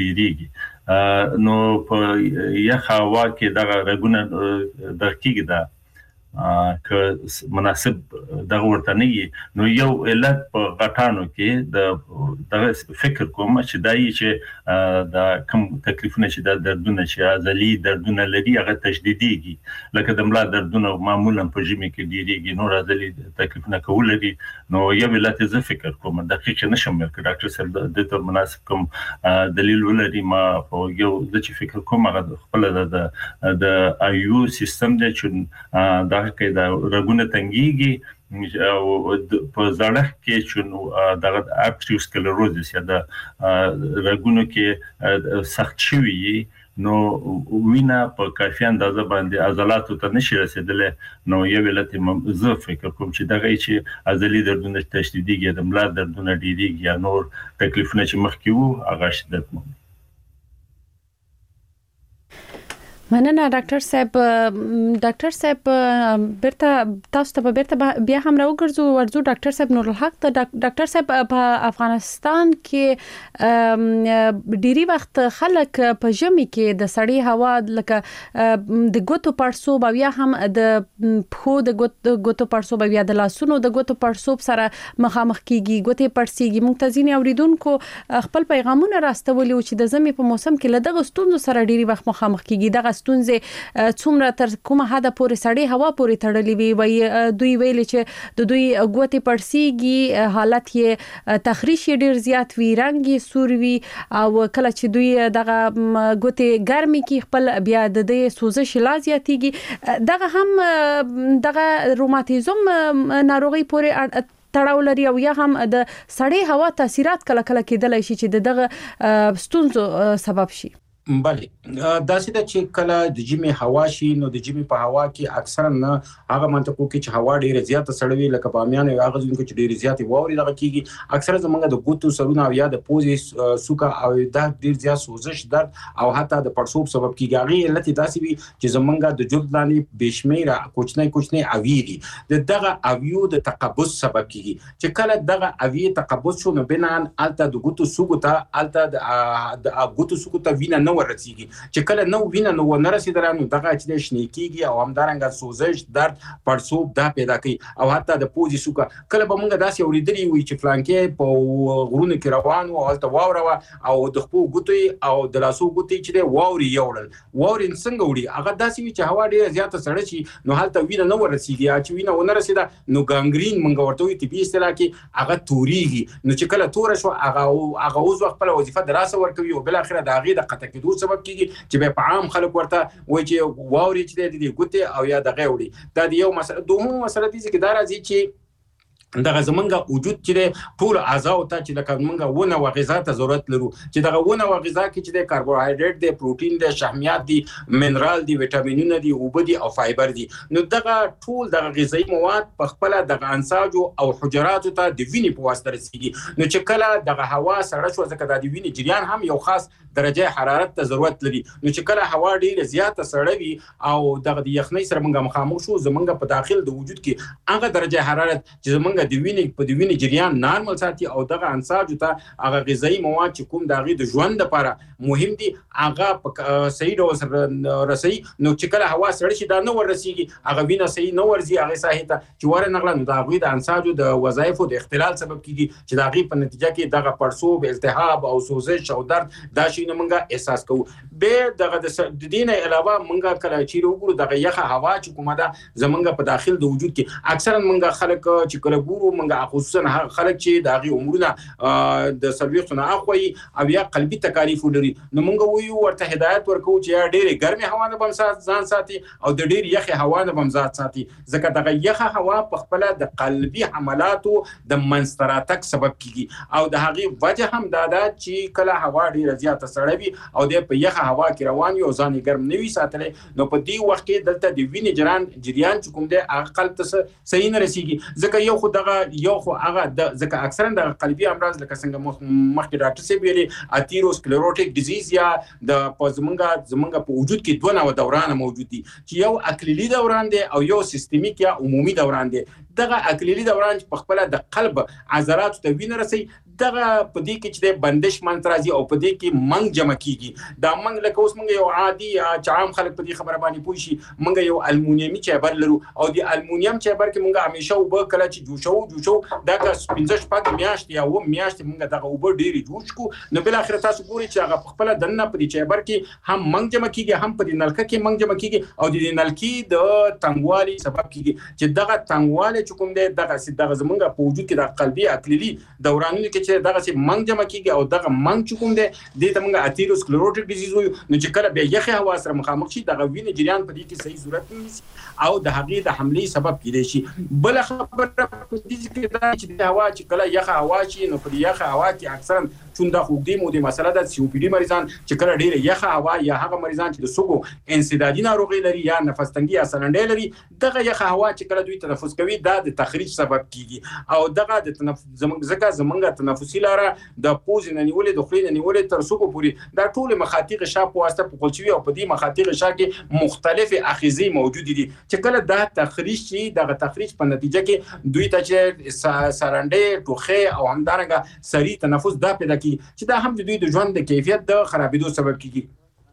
ډیریږي نو په یخ هوا کې د رګونه د کېږي د که مناسب دغه ورته نه نو یو علت په غټانو کې د فکر کوم چې دای چې د کوم تکلیفونه چې د دردونه چې ازلی دردونه لري هغه تشدیديږي لکه د ملا دردونه معمولا په ژمي کې ډیریږي نو ازلی تکلیفونه کول لري نو یو علت زه فکر کوم دقیق نشم ورکړ ډاکټر صاحب د تر مناسب کوم دلیل ولري ما په یو د چې فکر کوم هغه خپل د ایو سیستم د چې دا کې دا رګونه تنګيږي او په زړه کې چې د اپټیو سکلروزس یا د رګونو کې سخت شوی نو وینا په کافي اندازه باندې عضلاتو ته نشي رسیدلې نو یو علت زه فکر کوم چې دغه چې عضلي دردونه تشدیديږي د ملا دردونه ډیریږي یا نور تکلیفونه چې مخکې وو هغه شدت مو مننه ډاکټر صاحب برته تاسو ته برته بیا هم راوګرځو ډاکټر صاحب نور الحق ته ډاکټر صاحب په افغانستان کې ډيري وخت خلک په ژمي کې د سړی هوا لکه د ګوتو پړسوب او یا هم د پخو د ګوتو پړسوب یا د لاسونو د ګوتو پړسوب سره مخامخ کیږي ګوتې پړسيږي مختزين اوریدونکو خپل پیغامونه راستولي چې د ژمي په موسم کې لدغه ستونزو سره ډيري وخت مخامخ کیږي دغه ستونزې څومره تر کومه حده پورې سړی هوا پورې تړلې وي دوی ویل چې د دوی ګوتې پړسيږي حالت یې تخریش ډیر زیات وي رنګ سور وي او کله چې دوی دغه ګوتې ګرمي کې خپل بیا د دې سوزش لا زیاتېږي دغه هم دغه روماتیزم ناروغي پورې تړاو لري او یا هم د سړی هوا تاثیرات کله کله کېدلی شي چې دغه ستونزو سبب شي بله دا سیده چې کله د جمی هوا شي نو د جمی په هوا کې اکثرا نه هغه منطقو کې چې هوا ډیره زیاته سړوي لکه بامیان او هغه ځینو کې ډیره زیاته ووري دغه کیږي اکثرا زمونږ د ګوتو سرونه او یا د پوزې سوکا او دا ډیر زیات سوزش درد او حتی د پړسوب سبب کیږي هغه علت داسې وي چې زمونږ د جلد لاندې بشمیره کوچنی اویری دغه اویو د تقبض سبب کیږي چې کله دغه اوی تقبض شو نو بنان الته د ګوتو سوکو ته الته د ګوتو سوکو ته وینه نو ورسیږي چې کله نو وینه نو ورسیدل نو دغه چې شنه کیږي او همدارنګه سوزش درد پړسوب دا پیدا کوي او حتی د پوزي سوکا کله به موږ داسې اوریدلی وي چې فلانکې په غرونو کې روان او الته واوره او د خپل ګوتې او د لاسو ګوتې چې د واوري یوړل واوري څنګه وړي هغه داسې وي چې هوا ډیره زیاته سړه شي نو حالت وینه نو ورسیږي چې وینه ونه رسیدا نو ګانګرین موږ ورته وي طبي اصطلاح کې هغه توريږي نو چې کله تور شو هغه اوس خپل وظیفه دراسه ورکوي او بل اخره د هغه د قطع کېدو سبب کیږي چې په عام خلک ورته وایي چې واوري چې د ګوتې او یا د غوړي دا یو مسله دومره مسله دي چې دا راځي چې دغه زمونږ وجود چې ټول اعضاء ته چې لکه مونږ ونه او غذا ته ضرورت لرو چې دغه ونه او غذا کې چې د کاربوهایډریټ دی پروتین دی شحمیات دی منرال دی وټامینونه دی او بو دی او فایبر دی نو دغه ټول دغه غذایی مواد په خپل دغه انساج او حجرات ته د وینې په واسطه رسیږي نو چې کله دغه هوا سړه شو ځکه د وینې جریان هم یو خاص درجه حرارت ته ضرورت لري نو چې کله هوا ډیره زیاته سړه وي او دغه د یخنۍ سره مونږ مخامخ شو زمونږ په داخل د وجود کې هغه درجه حرارت چې زمونږ د وینې جریان نارمل ساتي او دغه انساج ته هغه غذایی مواد چې کوم دغه د ژوند لپاره مهم دي هغه صحیح ډول سره رسي نو چې کله هوا سړه شي دا نه ورسیږي هغه وینه صحیح نه ورځي هغه ساحه ته چې ورنغله نو دغه د انساج د وظایفو د اختلال سبب کیږي چې دغه په نتیجه کې دغه پړسوب التهاب او سوزش او درد دا شي نه مونږه احساس کوو به دغه د دینه علاوه مونږه کله چې وګورو دغه یخه هوا چې کومه ده زمونږ په داخل د وجود کې اکثرا مونږه خلک چې کله ګورو مونږه خصوصا خلک چې دغه عمرونه د سرویسونه اخوي او یا قلبي تکالیف لري نو مونږ ویو ورته هدایت ورکو چې ډېر ګرمي هوا نه بم ځان ساتي او د ډېر یخه هوا نه بم ځان ساتي ځکه دغه یخه هوا په خپل د قلبي حملاتو د منستراتک سبب کیږي او د هغه وجه هم دا ده چې کله هوا ډېر زیاته سړوي او د په یخه هوا کې روان یو ځان ګرم نوي ساتل نو په دې وخت کې دلته د وینې جریان چې کوم دی عقل ته صحیح نه رسیږي ځکه یو خو دغه یو خو هغه ځکه اکثرا د قلبي امراض لکه څنګه مخکې ډاکټر صاحب ویلي اثیروسکلروټیک ډیزیز یا د زمونږ په وجود کې دوه نوع دوران موجود دي چې یو اکلیلي دوران دی او یو سیستمیک یا عمومي دوران دی دغه اکلیلي دوران په خپل د قلب عضلات ته وینه رسي دغه په دې کې چې بندش منترازي او په دې کې منګ جمع کیږي دا منګ لکه اوس موږ یو عادي عام خلک په دې خبره باندې پوه شي موږ یو المونیمي چایبر لرو او د المونیم چایبر کې موږ همیشه وب کله چې جوشو دا 15 شپږ میاشتې یا و میاشتې موږ دغه وب ډېری جوش کو نو بل اخر تاسو ګوري چې هغه په خپل دنه په دې چایبر کې هم منګ جمع کیږي هم په دې نلکه کې منګ جمع کیږي او د نلکې د تنګوالي سبب کیږي چې دغه تنګواله چې کوم دی دغه زمونږ په وجود کې د قلبي اکلیلي دورانونو کې چې دغه سي منګ جمع کیږي او دغه منګ چې کوم دی د تمنګ اثیروسکلروټیک ډیزیز وي نو چې کله به یخي هوا سره مخامخ شي دغه وینې جریان په دې کې صحیح صورت نیسي او د هغې د حملې سبب کیدای شي بل خبره په دې کې دا چې د هوا چې کله یخه هوا شي نو په یخه هوا کې اکثرا چون د خوګدي مو د مسله د سی او پی ډي مریضان چې کله ډیره یخه هوا یا هغه مریضان چې د سګو انسدادي ناروغي لري یا نفس تنګي یا سلنډې لري دغه یخه هوا چې کله دوی تنفس کوي دا د تخریج سبب کیږي او دغه د زمونږ تنفسي لاره د پوز نه نیولې د خلې نه نیولې تر سګو پورې دا ټول مخاطیق شا په واسطه په قلچوي او په دې مخاطیق شا کې مختلف اخیزي موجود دي چې کله دا تخریج شي دغه تخریج په نتیجه کې دوی ته چې سرنډې ټوخه او همدارنګه سری تنفس دا پیدا کی چې دا هم د دوی د ژوند د کیفیت د خرابېدو سبب کیږي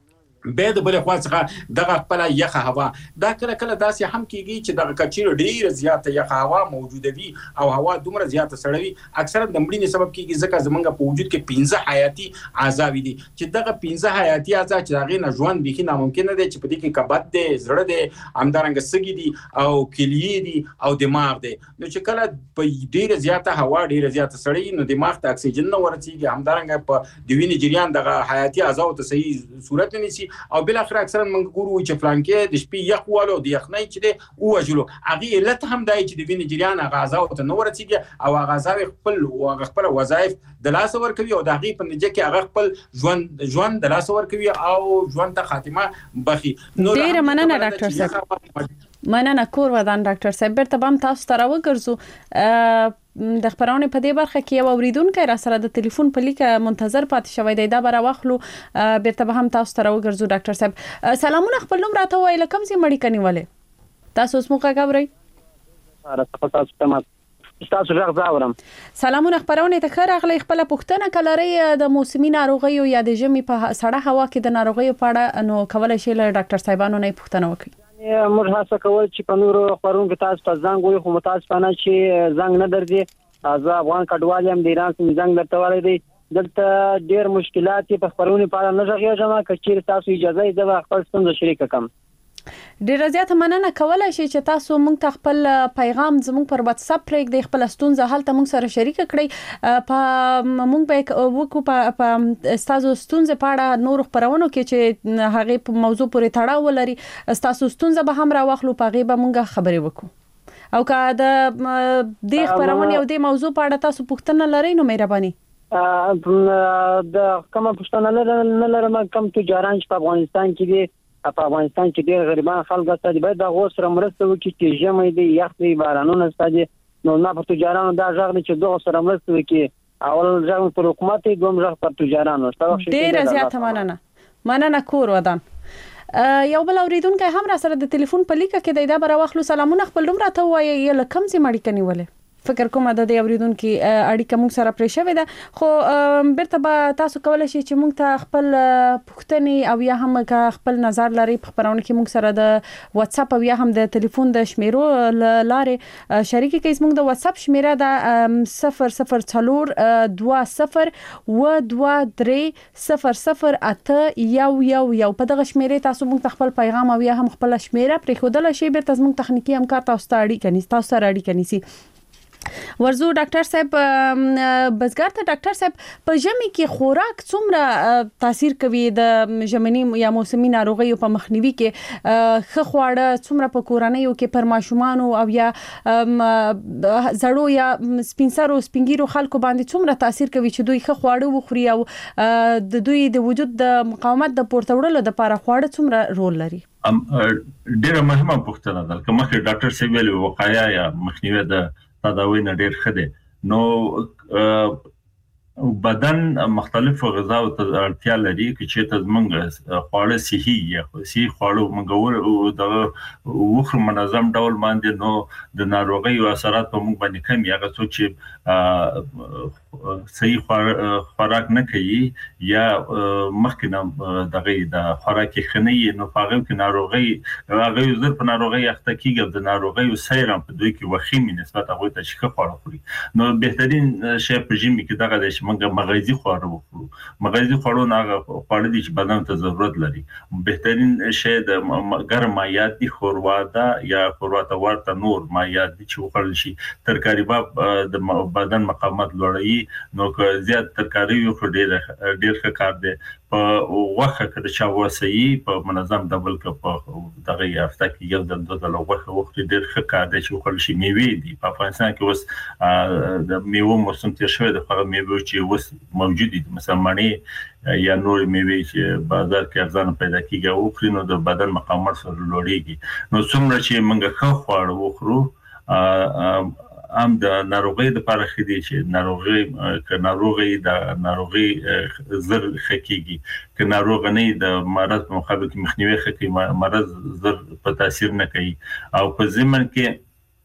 به د بل خوا څخه دغه خپل یخه هوا دا کله داسې هم کیږي چې دغه کچیر ډیر زیاته یخه هوا موجوده وي او هوا دومره زیاته سړوي اکثرا د مړینې سبب کیږي ځکه زمونږ په وجود کې 15 حیاتي اعضاء دي چې دغه 15 حیاتي اعضاء چې دغه نه ژوند بيخي ناممکن دی چې په دې کې کبد دی زړه دی همدارنګه سږي دي او کلیې دي او دماغ دی نو چې کله په ډیر زیاته هوا ډیر زیاته سړی نو دماغ ته اکسیجن نه ورسیږي همدارنګه په د وینې جریان دغه حیاتي اعضاء ته صحیح صورت نه نیسي او بل اخر اکثرا موږ ګورو چې فلانکې د شپې یخ والو د یخنۍ چې دی او وجلو هغه علت هم دی چې د وینې جریان غازا او ته نو ورسیږي او غازا خپل وظایف د لاس ور کوي او د هغه په نتیجه کې هغه خپل ژوند د لاس ور کوي او ژوند ته خاتمه بخي نو ډیر مننه ډاکټر صاحب مننه کور ودان ډاکټر صاحب برته بم تاسو ته راوګرځو د خبرونه په دې برخه کې یو اوریدونکو را سره د ټلیفون په لیکه منتظر پاتې شوی دی دا بره واخلو بیرته به هم تاسو ته راوګرځو ډاکټر صاحب سلامونه خپل نوم راته وایي کوم سي مړی کنيواله تاسو اوس موږ غوړی تاسو راغورم سلامونه خبرونه ته خیر اغلی خپل پښتنه کلري د موسمي ناروغیو یا د ژمي په سړه هوا کې د ناروغیو په اړه نو کولای شي له ډاکټر صاحبانو نه پښتنه وکړي موږ هڅه کوو چې په نورو خبرونو کې تاسو ته زنګ وي خو متاسفانه چې زنګ نه درځي زه افغان کډوال یم د ایران څخه زنګ درته وړی دی دلته ډېر مشکلات په خبرونو په اړه نه غږیږم که چیرې تاسو اجازه یې زه خپل ستونزه شریک کړم ډیر زیات مننه کولای شي چې تاسو مونږ ته خپل پیغام زموږ پر واتس اپ پرېږدئ خپل ستونزه حالت مونږ سره شریک کړئ په مونږ به وکړو په تاسو ستونزه په اړه نور خبرونو کې چې هغه په موضوع پورې تړاو ولري تاسو ستونزه به هم راوخلو په غیبه مونږ خبرې وکړو او که د دې خبرونه او دې موضوع په اړه تاسو پوښتنه لرئ نو مهرباني د کومه پوښتنه نه لرم کوم تجاران په افغانستان کې دي په افغانستان کې ډېر غریبان خلک ستاسو باید د غوښ سره مرسته وکړي چې ژمي دی یخ دی بارانونه ستاسو نو نه په تجارانو دا ځغ نه چې دوه سره مرسته وکړي اول ځغ پر حکومت دوم ځغ پر تجارانو ډېر زیات مننه کور ودان یو بل اوریدونکو هم را سره د ټلیفون په لیکه کې دا بره واخلو سلامونه خپل نوم راته وایي یا لکم سي مړی کنيواله فکر کوم د دې اوریدونکو اړیکه موږ سره پرې شوې ده خو برته به تاسو کولای شئ چې موږ ته خپل پوښتنې او یا هم خپل نظر لري په خبرونه کې موږ سره د واتس اپ او یا هم د ټلیفون د شمیرو لارې شریک کیس موږ د واتس اپ شمیره د 004 20 و 23 008 په دغه شمیره تاسو موږ خپل پیغام او یا هم خپل شمیره پرې خودل شي برته موږ تخنیکی همکار تاسو ته اړیکه نیسي ورزو ډاکټر صاحب بزګر ته ډاکټر صاحب په ژمي کې خوراک څومره تاثیر کوي د ژمنی یا موسمي ناروغیو په مخنیوي کې خه خواړه څومره په کورنیو کې پر ماشومان او یا زړو یا سپینګیرو خلکو باندې څومره تاثیر کوي چې دوی خه خواړه وخوري او د دوی د وجود د مقاومت د پورته وړلو لپاره خواړه څومره رول لري ډیره مهمه پوښتنه ده کومه ډاکټر صاحب ویلي وقایه یا مخنیوي د تداوی نه ډیر خده نو بدن مختلف غذاو ته اړتیا لري چې ته زمونږ خواړه صحي یا صحي خواړه مونږ د وخت منظم ډول باندې نو د ناروغي او اثرات په موږ باندې کم یا غوښتل چې صحي خوراک نه کوي یا مخکنه دغه د خوراکي خنۍ نو هغه کې ناروغي هغه زر په ناروغي اخته کیږي د ناروغي سیرم په دوی کې وخیمه نسبت هغه ته چې خواړه خوري نو بهترین شی په جیم کې دغه د موږ مغذي خواړه وخورو مغذي خواړو نه خواړه دي چې بدن ته ضرورت لري بهترین شی د ګرم مایعات دي خوروا ده یا خوروا ته ورته نور مایعات دي چې وخورل شي ترکاری د بدن مقاومت لوړوي نو که زیات ترکاری یو ډیر ښه کار دی په وخت کې چې واسي په منظم ډول کې په دغه هفته کې یو د دوه وخت ډیر ښه کار دی چې وخورل شي میوه دي په افغانستان کې اوس د میوه موسم تیر شوی د هغه میوه چې اوس موجود دي مثلا مڼې یا نور میوه چې بازار کې ارزانه پیدا کیږي او خرینو د بدن مقاومت سره لوړیږي نو څومره چې موږ ښه خواړه وخورو ام د ناروغي د لپاره خدي چې ناروغي د ناروغي زر خکېږي ک ناروغ نه د مرض مقابل کې مخنیوي خکې مرض زر په تاثیر نه کوي او په ضمن کې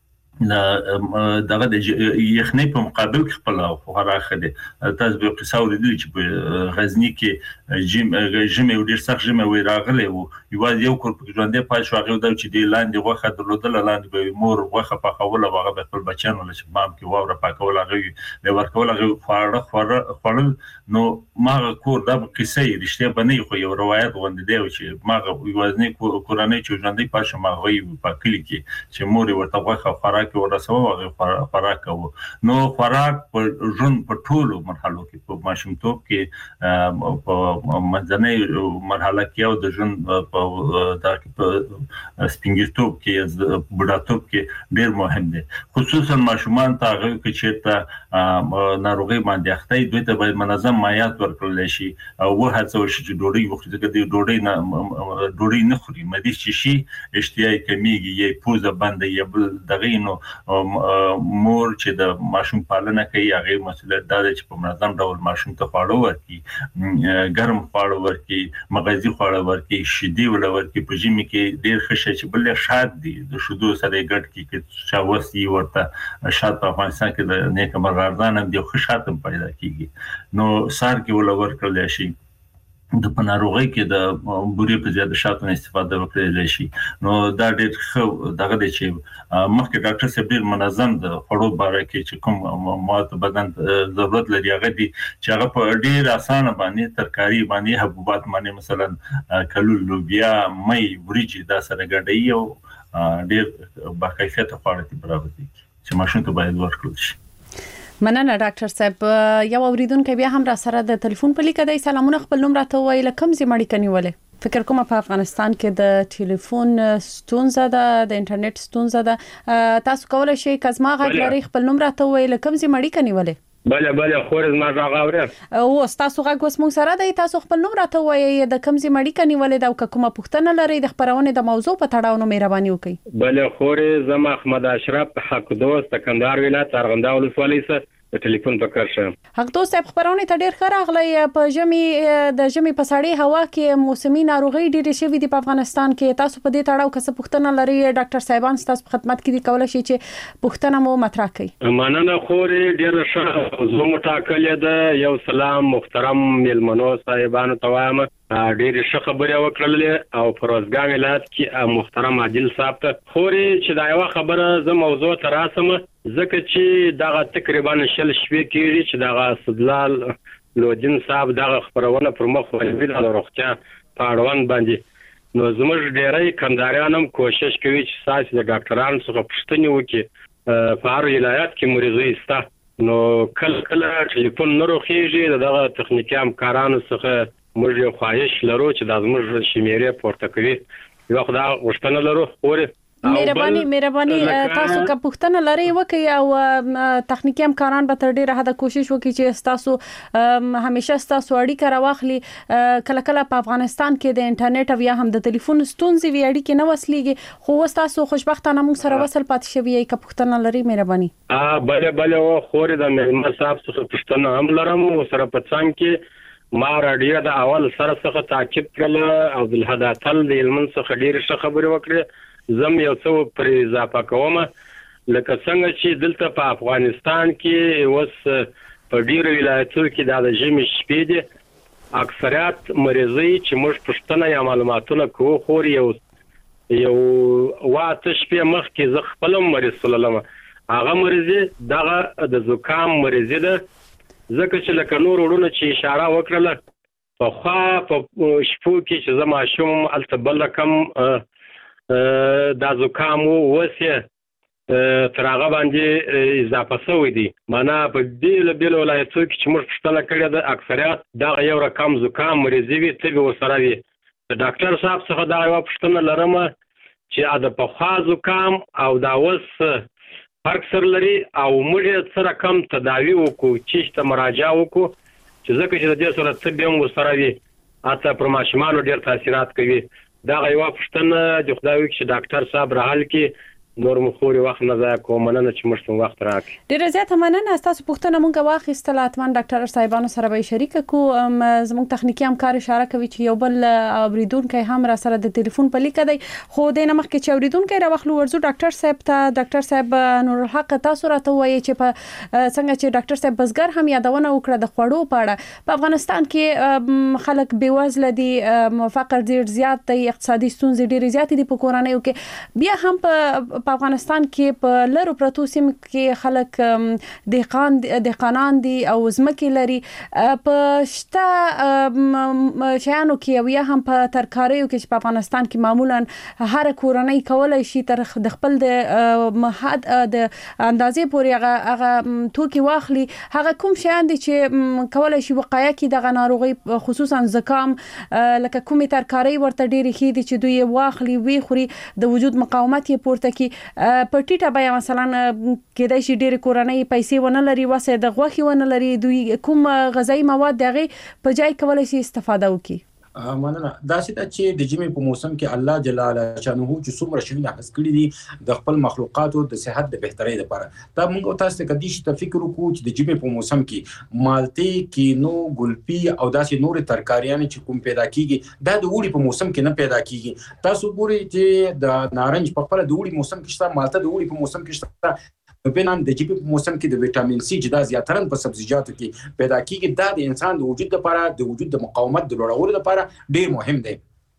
دغه د یخنۍ په مقابل کې خپل خوراک دي تاسو به قصه ورېدل چې په غزنی کې جیم ډیر سخت جیم وی راغلی او یو کور په ژوندې پات شو هغه د چې دی لاندې غوخه درلودل لاندې به مور غوخه په خوله هغه خپل بچانو لچې مام کې وره پاکول هغه به ورکول هغه خورل نو ما کور د قصه رښتیا بنې خو یو روایت غوندې دی چې ما وزنی کورانه چې ژوندې پات شو ما غوي په کلی کې چې مور ورته غوخه خوراک کې ورسوه خوراک کوو نو خوراک په ژوند په ټولو مرحلو کې په ماشومتوب کې په منځنۍ مرحله کې او د ژوند په سپینګیرتوب کې بډاتوب کې ډېر مهم دي خصوصا ماشومان ته هغه کې چې ناروغي باندې اخته دوی ته باید منظم مایعات ورکړل شي او هڅول شي چې ډوډۍ وخوري ډوډۍ نه خوري مدې شي اشتیاق کمیږي یا پوزه باندې یا دغه نو مور چې د ماشوم پالنه کوي هغه مسؤلیت ده چې په منظم ډول ماشوم ته خواړه ورکړي ګرم خواړه ورکړي مغذي خواړه ورکړي شیدې ورکړي په ژمي کې ډېر ښه چې بل شاد دي د شودو سره ګډ کې چې واسي ورته شاد په افغانستان کې د نیک مرغاردان هم د ښه شاتم پیدا کیږي نو سار کې ول ورکړل شي د پناروغي کې د بوري په زیاده شاتو استفاده وکړل شي نو دا ډېر ښه دغه دی چې مخکې ډاکټر صاحب ډېر منظم د خورو باره کې چې کوم مواد بدن ضرورت لري هغه دي چې هغه په ډېر اسانه باندې ترکاری باندې حبوبات باندې مثلا کلول لوبیا مې وريجي دا سره ګډي او ډېر باکیفیت خواړه برابر دي چې ماشوم ته باید ورکړل شي مننه ډاکټر صاحب یو اوریدونکو بیا هم را سره د ټلیفون په لیکه د سلامونه خپل نوم راته وایي لکم زی مړی کنيولې فکر کوم په افغانستان کې د ټلیفون ستونزه ده د انټرنیټ ستونزه ده تاسو کولای شئ کزما غږ لري خپل نوم راته وایي لکم زی مړی کنيولې بله خورز ما راغاوره او تاسو غږ اوس مونږ سره دی تاسو خپل نوم راته وایي د کم زی مړی کنيولې دا کومه پوښتنه لري د خبرونه د موضوع په تړاو نو مهرباني وکړئ بله خورز زما احمد اشرف حق دوست کندهار ولایت ارغنداو ولسوالۍ سره د ټلیفون په کار حق دوست صاحب خبرونه ته ډیر ښه راغلی په ژمي په سړی هوا کې موسمي ناروغي ډېرې شوې دي په افغانستان کې تاسو په دې تړاو کڅ پوښتنه لري ډاکټر صاحبان تاسو په خدمت کې دي کولای شي چې پوښتنه مو مطرح کړئ مننه خورې ډیر ښه زه متاکل ده یو سلام محترم ملمنو صاحبانو ته وایم ډېر ښه خبره وکړلې او فروزګان ولایت کې محترم عادل صاحب ته خورې چې دا یو خبره زه موضوع ته راسم ځکه چې دا تقریبا شل شپې کېږي چې دا استدلال لودین صاحب دا خبرونه پر مخ ولې د روغتیا په اړوند باندې نو زموږ ډېری کندهاریانم کوشش کوي چې ساسي د ډاکټرانو څخه پوښتنه وکړي په هر ولایت کې مریضي ستا نو کله ټلیفون نه روخیږي دغه تخنیکی همکارانو څخه موږ یو خواهش لرو چې د زموږ شمیرې پورته کوي یو خدای غوښتنه لرو خورې مهرباني تاسو کا پښتنه لري وکي او تخنیکی همکاران به تر ډیره حد کوشش وکړي چې تاسو همیشه تاسو اړیکه راوخلي کله په افغانستان کې د انټرنیټ او یا هم د ټلیفون ستونزې وی اړیکې نه وسلېږي خو تاسو خوشبختانه موږ سره وصل پات شوی کا پښتنه لري مهرباني بله خوري د مهمه صاحب څخه پښتنه هم لرم سره په څنګ کې ما راډیو د اول سره څخه تعقیب کړل او د هداتل د علم څخه ډیره ښه خبرې وکړې زم یو څه پر اضافه کوم لکه څنګه چې دلته په افغانستان کې اوس په ډیرو ولایتونو کې د ژمي شپې دي اکثریت مریضي چې موږ پښتنه یا معلوماتونه کوو خو یو واته شپې مخکې زه خپل مریض سلام هغه مریضي دغه د زکام مریضي ده ځکه چې لکه نور وړونه چې اشاره وکړله په خوا په شپو کې چې زه ماشوم التبل کم دا زکام وسه تر هغه باندې اضافه شوی دی معنا په بیل ولایتونو کې چې موږ پښتنه کړې ده اکثریت دا یو رقم زکام مریضي وي طبي وسره وي د ډاکټر صاحب څخه دا یو پښتنه لرم چې د پخوا زکام او دا وس فرق سره لري او موږ سره کم تداوی وکړو چې ته مراجعه وکړو چې ځکه چې د دې سره طبي هم وسره وي اته پر ماشومان ډیر تاثیرات کوي دا یو پښتنه د خدای چې ډاکټر صاحب راحل کې نور مخوري وخت نه ځای کوم مننه چې موږ وخت راکړي ډیر زیات مننه تاسو پښتنه مونږه واخیستل اتمن ډاکټر صاحبانو سره به شریک کو زموږ تخنیکی همکار اشاره کوي چې یو بل اوریدونکو هم را سره د ټلیفون په لیک دی خو د نمخ کې چې اوریدونکو راوخلو ورزو ډاکټر صاحب ته ډاکټر صاحب نور الحق تاسو راته وایي چې په څنګه چې ډاکټر صاحب بزګر هم یادونه وکړه د خوړو په اړه په افغانستان کې خلک بیوزله دي فقر ډیر زیات دی اقتصادي ستونزې ډیر زیات دي په کورنۍ کې بیا هم په افغانستان کې په لرو پرتو سیمو کې خلک دهقانان دي او ځمکې لري په شته شیانو کې یا هم په ترکاریو کې په افغانستان کې معمولا هر کورنۍ کولای شي تر د خپل د اندازې پورې هغه توکي واخلي هغه کوم شیان دي چې کولای شي وقایه کې د ناروغي خصوصا زکام لکه کومې ترکاری ورته ډېری خې دي چې دوی واخلي وی خوري د وجود مقاومت یې پورته کی په ټیټه بیا مثلا کېدای شي ډېر کورنۍ پیسې ونه لري واسه د غوښې ونه لري دوی کوم غذایی مواد دغه په ځای کولای شي استفاده وکړي مننه دا چې د جمی په موسم کې الله جل جلاله شانه چې څومره شوینه حس کړی دي د خپل مخلوقاتو د صحت د بهترۍ لپاره دا موږ تاسو ته کدي چې فکر وکړو چې د جمی په موسم کې مالټي کینو ګلپي او داسې نور ترکاریان چې کوم پیدا کیږي دا د وړي په موسم کې نه پیدا کیږي تاسو ګورئ چې د نارنج په خپل د وړي موسم کې شته مالټه د وړي په موسم کې شته بنان د جی پی په موسم کې د وټامین سي چې دا زیاتره په سبزیجاتو کې پیدا کیږي دا د انسان د وجود لپاره د وجود د مقاومت د لوړولو لپاره ډیر مهم دی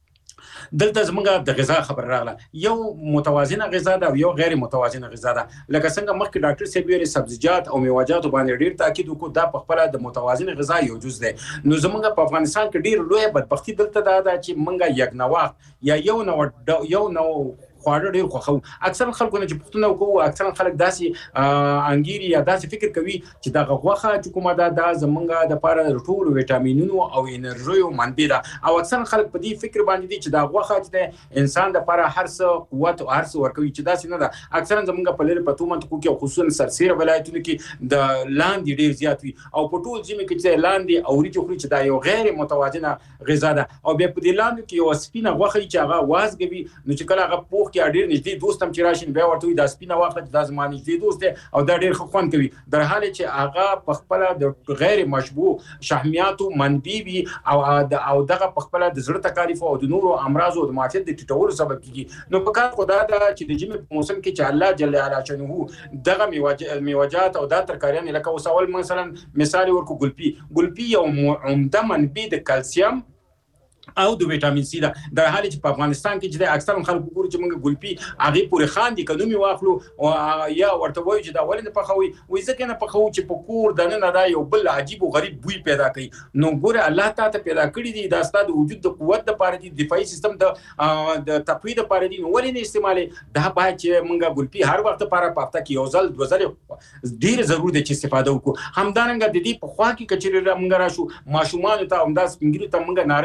دلته زمونږ د غذا خبر راغله یو متوازنه غذا ده او یو غیر متوازنه غذا ده لکه څنګه مخکې ډاکټر صاحب ویلي سبزیجات او میوه‌جات باندې ډیر تاکید وکړو دا په خپل د متوازنه غذا یو جز ده نو زمونږ په افغانستان کې ډیر لوی بدبختی دلته ده چې مونږ یک نوښت یا یو نو خواړه ډیر خوخو اکثر خلکو نه چې پښتنه وکړو اکثر خلک داسې انګيري یا داسې فکر کوي چې دا غوخه چې کومه دا زمونږه د پاره ټول وټامینونو او انرژي او منبع ده او اکثر خلک په دې فکر باندې دي چې دا غوخه چې انسان د پاره هر څه قوت او هر څه ورکوي چې داسې نه ده اکثر زمونږه په لری پتو منطقو کې خصوصا سرسیر ولایتونو کې د لاندې ډیر زیات وي او په ټول ځمکه کې چې لاندې او ریچ خوري چې دا یو غیر متوازنه غذا ده او بیا په دې لاندې کې یو سپینه غوخه چې هغه وازګوي نو چې کله هغه پوخ کې ډیر نږدې دوستم چې راشي بیا ورته د سپینه واخله چې د زمانه نږدې دوست دی او دا ډیر خوند کوي در حال چې هغه په خپل د غیر مشبوه شحمیاتو منبع وي او دغه په خپل د زړه تکالیف او د نورو امراض او د معافیت د ټیټولو سبب کیږي نو په کار خدا دا چې د جمی په موسم کې چې الله جل جلاله شنو دغه میوجات او د ترکاریان لکه وسول مثلا مثال ورکو ګلپي یو عمده منبع د کلسیم او د وټامین سي دا د حال چې په افغانستان کې چې اکثر خلکو ګوري چې موږ ګلپي هغه پورې خان دي کډومي واخلو او یا ورته وایي چې دا ولې نه پخوي وای ځکه نه پخو چې په کور د نه دا یو بل عجیب او غریب بوی پیدا کوي نو ګوره الله تعالی پیدا کړی دي دا ستاسو د وجود د قوت لپاره دي دفاعي سیستم د تقویت لپاره دي نو ولې نه استعمالي دا باید چې موږ ګلپي هر وخت لپاره پافته کې یو ځل دوه ځل ډیر ضروري دي چې استفاده وکړو همدارنګه د دې په خوا کې کچېره موږ راشو ماشومان ته همداس پنګری ته موږ نارنج نه ورکو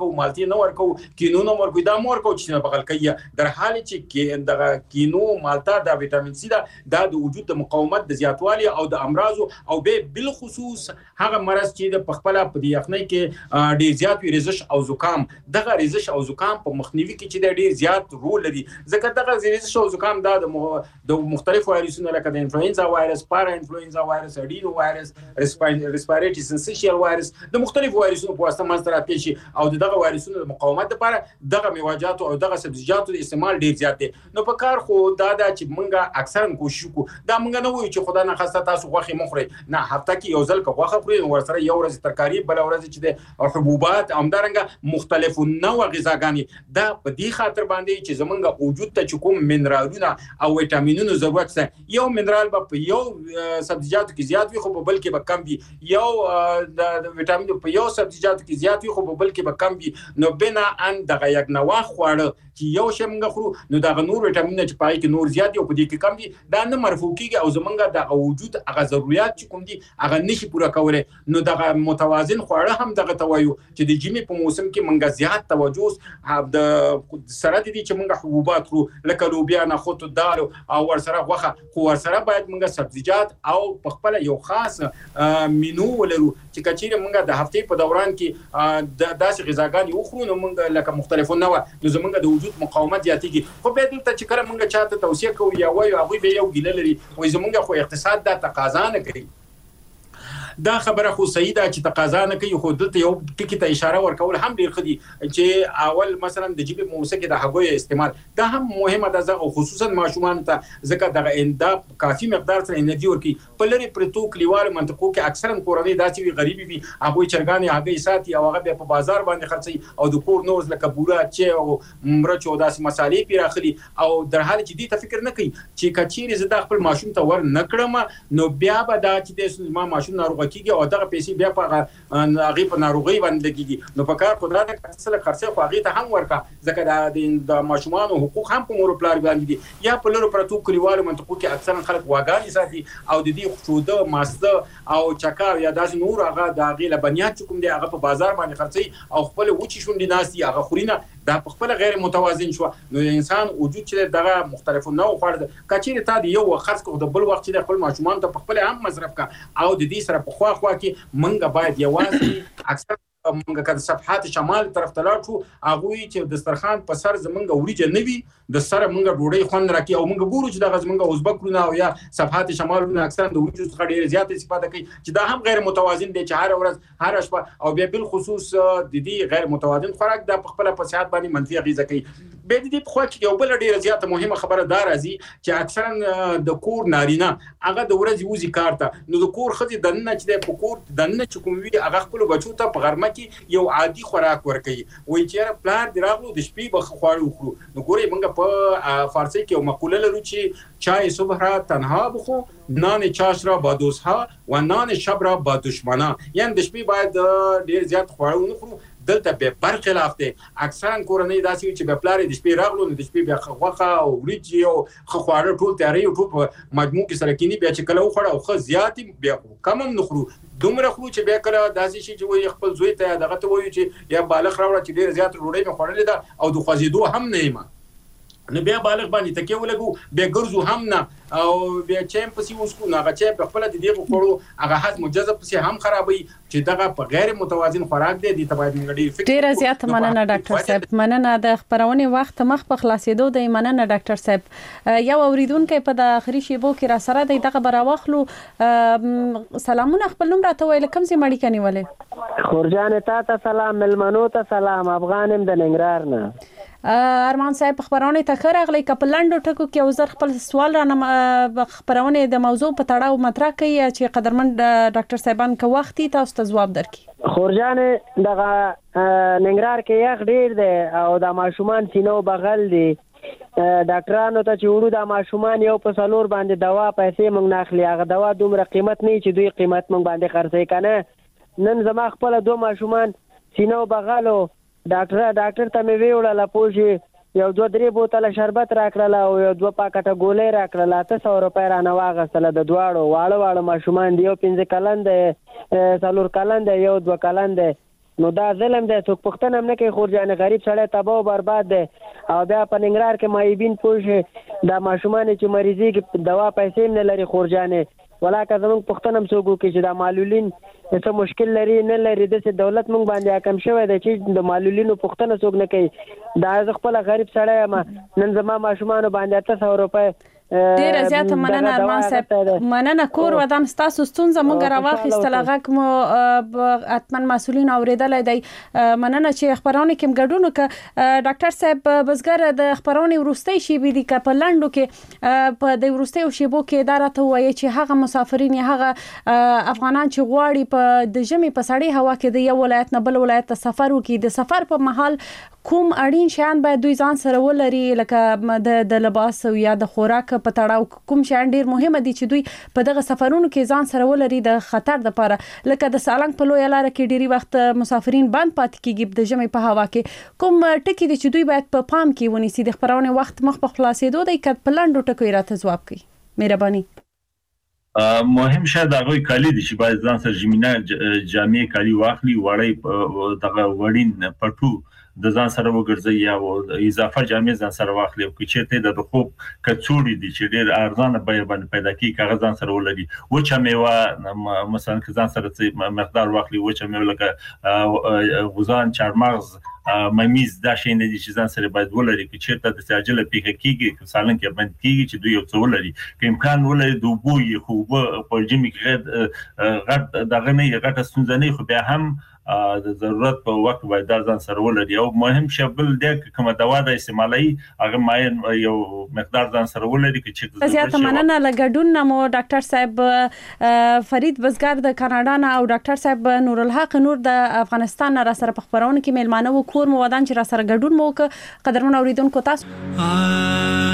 ورکو مالټي نه ورکو کینو نه ورکو دا مور کو چې نه بغل کوي در حال چې دغه کینو مالټا د وټامین سي دا د وجود د مقاومت د زیاتوالي او د امراض او به بل خصوص هغه مرض چې د پخپله په دی یخنۍ کې ډیر زیات ریزش او زکام دغه ریزش او زکام په مخنیوي کې چې د ډیر زیات رول لري ځکه دغه ریزش او زکام د مختلفو وایرسونو لکه د انفلوئنزا وایرس پارا انفلوئنزا وایرس اډینو وایرس ریسپیریټری سنسیشل وایرس د مختلفو وایرسونو په واسطه منځ راځي شي او دغه وایرسونو د مقاومت لپاره دغه میوه‌جات او دغه سبزیجاتو د استعمال ډیر زیات دي نو په کار خو دا چې مونږه اکثرا کوشش کو دا مونږ نه وایو چې خدای نه خاصه تاسو غوښه مخوري نه هفته کې یو ځل غوښه خوري نو ورسره یو ورځ ترکاری بل ورځ چې د حبوبات همدارنګه مختلفو نوع غذاګانی دا په دې خاطر باندې چې زمونږ وجود ته کوم منرالونه او وټامینونو ضرورت ده یو منرال په یو سبزیجاتو کې زیات وي خو په بل کې به کم وي یو د وټامین په یو سبزیجاتو کې زیات وي خو په بل کې به کم وي نو بنا ان دغه یک نوع خواړه چې یو شمنګ خورو نو دا نور وټامین چې پای کې نور زیات دي او په دې کې کم دي دا نه مرفوع کیږي او زمونږ د وجود هغه ضرورت چې کوم دي هغه نشي پوره کولای نو دغه متوازن خواړه هم دغه توایو چې د جمی په موسم کې مونږ زیات توجه د سره دي چې مونږ حبوبات خورو لکه لوبیا نه خود دال او ورسره غوښه خو ورسره باید مونږ سبزیجات او په خپل یو خاص مینو ولرو چې کچېره مونږ د هفتې په دوران کې داسې غذاګانې وخورو نو مونږ لکه مختلفو نو زمونږ د وجود مقاومت زیاتېږي خو به دلته چې کله مونږ چاته توصیه کوو یا وایو هغوی به یو ګیله لري وایي زمونږ خو اقتصاد دا تقاضا نه کوي دا خبره خو صحیح ده چې تقاضا نه کوي خو دلته یو ټکی ته اشاره ورکول هم ډیر خدي چې اول مثلا د جیب موسیقي د هغوی استعمال دا هم مهمه ده او خصوصا ماشومان ته ځکه دغه اندا کافي مقدار سره انرژي ورکي په لری پرتو کلیوال منطقو کې اکثرا کورنۍ داسې وی غریبي وي هغوی چرګانې هغوی ساتي او هغه په بازار باندې خرڅي او د کور نور لکه بوره چې او مرچ او داسې مسالې پیراخلي او در حال چې دې ته فکر نه کوي چې کچېرې زه د خپل ماشوم ته ور نکړم نو بیا به دا چې د ماشوم ناروغ کیږي او دغه پیسې بیا په هغه په ناروغي باندې کیږي نو په کار قدرت اصل خرڅه خو هغه ته هم ورکا ځکه د ماشومان حقوق هم په مور پلار باندې دي یا په لورو پرتو کلیوالو منطقو کې اکثرا خلک واګانی ساتي او د دې خوده ماسته او چکا یا داس نور هغه د هغه لبنیات کوم دی هغه په بازار باندې خرڅي او خپل وچی شونډې ناسي هغه خورینه دا په خپل غیر متوازن شو نو انسان وجود چې دغه مختلفو نوع خورد کچېره تا دی یو خرڅ کو د بل وخت چې خپل ماشومان ته په خپل هم مصرف کا او د دې سره په خوا کې منګه باید یوازې اکثر منګه کده صفحات شمال طرف ته لاړ شو هغه چې دسترخوان په سر زمونږ وریجه نوي د سره مونږ ډوډۍ خوند راکې او مونږ ګورو چې دغه زمونږ ازبکونه او یا صفحات شمالونه اکثر د وریجو څخه ډېر زیات استفاده کوي چې دا هم غیر متوازن دي چې هر ورځ هر شپه او بیا بل خصوص د دې غیر متوازن خوراک د خپل په صحت باندې منفي اغیزه کوي به دې په خو کې یو بل ډېر زیات مهمه خبره دا راځي چې اکثرا د کور نارینه هغه د ورځې وزي کار ته نو د کور خدي دنه چې په کور دنه چې کوم وی هغه خپل بچو ته په غرمه کې یو عادي خوراک ورکوي وایي چې پلار دراغلو د شپې به خواړه وخورو نو ګوري موږ په فارسی کې یو مقوله لرو چې چای صبح را تنها بخو نان چاش را با دوستها و نان شب را با دشمنا یعنی د شپې باید ډیر زیات خواړه ونه خورو دلته به برخلاف دي اکثرا کورنۍ داسې چې به پلار د شپې راغلو د شپې بیا خوخه او وریجې او خواړه ټول تیاری او ټول مجموع کې سره کینی بیا چې کله وخوړه او خو زیات بیا کم هم نخرو دومره خو چې بیا کله داسې شي چې وي خپل زوی ته دغه ته وایي چې یا بالغ راوړه چې ډیر زیات ډوډۍ مې خوړلې ده او د خوځېدو هم نه یم نو بیا بالغ باندې تکي ولګو بیا ګرځو هم نه او بیا چم پسې وسکو نه هغه چې په خپل د دې خوړو هغه هضم جذب پسې هم خرابوي چې دغه په غیر متوازن خوراک دی د تبعید منګړي فکر ډیر زیات مننه ډاکټر صاحب مننه د خبرونه وخت مخ په خلاصېدو د مننه ډاکټر صاحب یو اوریدونکو په د اخري شیبو کې را سره دغه براوخلو سلامونه خپل نوم راته ویل کوم سي مړی کني ولې خورجان ته سلام ملمنو ته سلام افغانم د ننګرهار نه ارمان صاحب خبرونه تخره غلي کپلندو ټکو کې وزر خپل سوال را خبرونه د موضوع په تړاو مطرح کوي چې قدرمن ډاکټر صاحبان کو وختي تاسو ته جواب درکړي خورجان دغه ننګرهار کې یخ ډیر دی او د ماشومان سینو بغل دی ډاکټرانو ته چې ورو د ماشومان یو په سلور باندې دوا پیسې مونږ ناخلي هغه دوا دومره قیمت نه چې دوی قیمت مونږ باندې خرڅي کنه نن زما خپل دوه ماشومان سینو بغلو ډاکټر ته مې ویوړل پوجي یو 2-3 بوتله شربت راکړل او یو 2 پاکټه ګولې راکړل 800 روپۍ رانه واغستله د دواړو واړه ماشومان دی یو 15 کلن دی 4 کلن دی یو 2 کلن دی نو دا ظلم دی څوک پوښتنه هم نه کوي خورجان غریب سړی تباہ او برباد دی او بیا په ننګرهار کې معیبین پوه دا ماشومان چې مریضي دوا پیسې هم نه لري خورجانې ولاکه زموږ پوښتنه هم څوک وکړي چې دا معلولین څه مشکل لري نه لري داسې دولت موږ باندې حاکم شوی دی چې د معلولینو پوښتنه څوک نه کوي دا زه خپله غریب سړی یم نن زما ماشومانو باندې 800 روپۍ ډیره زیاته مننه ارمان صاحب مننه کور ودان ستاسو ستونزه موږ راواخیستله غږ مو حتما مسؤلین اوریدلی دی مننه چې خبرونه کې ګډون وکړه ډاکټر صاحب بزګر د خبرونه وروستۍ شیبې دي که په لنډو کې په د وروستۍ شیبو کې دا راته وایي چې هغه مسافرین هغه افغانان چې غواړي په د ژمي په سړې هوا کې د یو ولایت نه بل ولایت ته سفر وکړي د سفر په مهال کوم اړین شیان باید دوی ځان سره ولري لکه د لباس او یا د خوراک په تړاو کوم شیان ډیر مهمه دي چې دوی په دغه سفرونو کې ځان سره ولري د خطر لپاره لکه د سالنګ په لوی لار کې ډیری وخت مسافرین بند پاتې کیږي د ژمي په هوا کې کوم ټکی دي چې دوی باید په پام کې ونیسي د خبرونه وخت مخ په خلاصېدو دی که په لنډو ټکو راته ځواب کړي مهرباني مهم شاید هغه کالی دي چې باید ځان سره ژمنه جامع کالی واخلي وړي دغه وړین پټو د ځان سره وګرځي یا اضافه جامع ځان سره واخلي او چې ته د خوب کڅوړي دي چې ډېر ارزانه بیه باندې پیدا کی کاغذ ځان سره ولري وچه میوه مثلا که ځان سره مقدار واخلي وچه میوه لکه غوزان چارمغز ممیز دا شي نه دي چې ځان سره باید ولري چې ته د ساجله پیخه کیږي سالن کې باندې کیږي چې دوی یو څه ولري که امکان ولري د بوې خو په جمی کې غټ دغه نه غټه ستونزه نه خو بیا هم د ضرورت په وخت باید ځان سره ولري او مهم شی بل د کومه دوا د استعمالي هغه ماین یو مقدار ځان سره ولري چې زیاته مننه لګډون نمو ډاکټر صاحب فرید بزګر د کاناډا نه او ډاکټر صاحب نور الحق نور د افغانستان را سره په خبرونه کې میلمانه و کور مو ودان چې را سره ګډون مو وک قدرمن اوریدونکو تاسو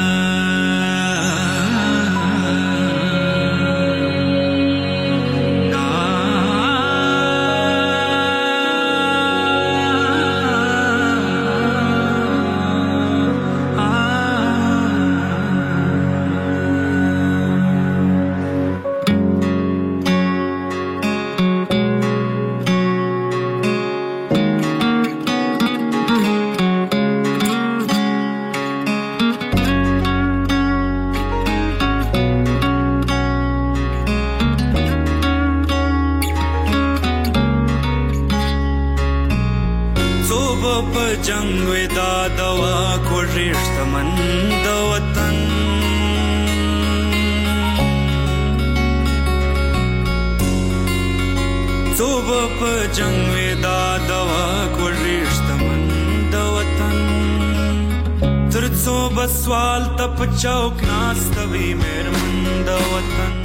جنگ ودا دوا کو رشتمن د وطن صوب په جنگ ودا دوا کو رشتمن د وطن تر څو بسوال تپ چوک ناستوي مېرمن د وطن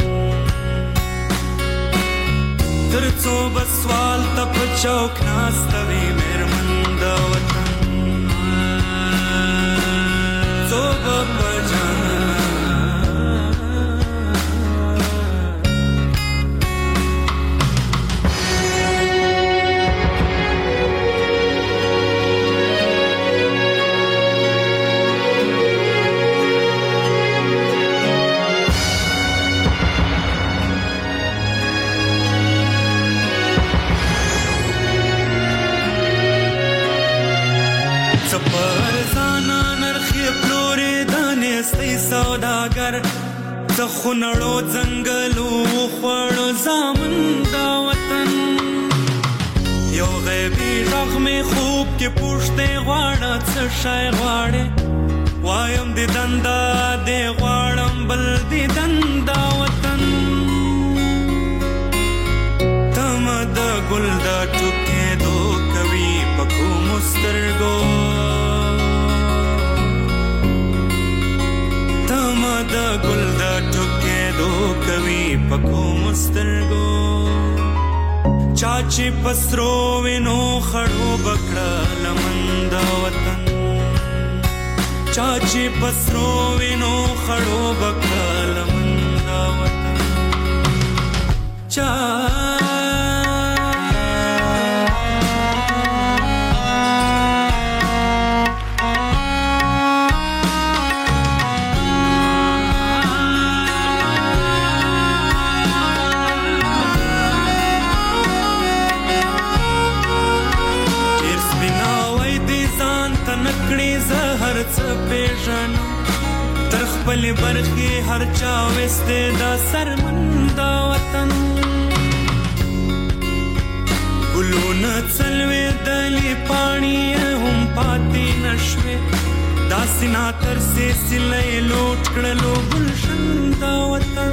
تر څو بسوال تپ چوک ناستوي مېرمن د وطن سوداګر د خونړو ځنګلو خوړو زامن دا وطن یو غیبی غږ مې خوب کې پوښتې غواړه څه شی غواړې وایم د دندا دې غواړم بل د دندا وطن تم د ګل د ټوکېدو کوي په کومو سترګو د ګل د ټوکېدو کوي په کومو سترګو چا چې پسرو وینو خړو بکړه لمن د وطن چا چې پسرو وینو خړو بکړه لمن د وطن چا خپل برخي هر چا وسته دا سرمندا وطن ګلونه څلوي دلی پانی هم پاتې نشوي دا سینا تر سي سلې لوټ کړلو ګلشن دا وطن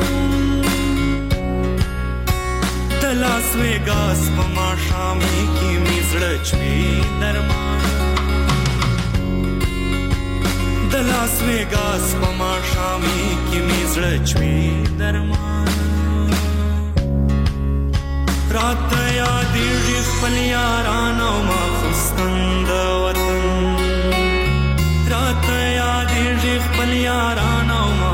لاس ویګاس په ما شامي کې میزړه چوي درمان د لاس ویګاس په ما شامي کې میزړه چوي درمان رات یادېږي خپل یاران او ما خوستند وطن رات یادېږي خپل یاران او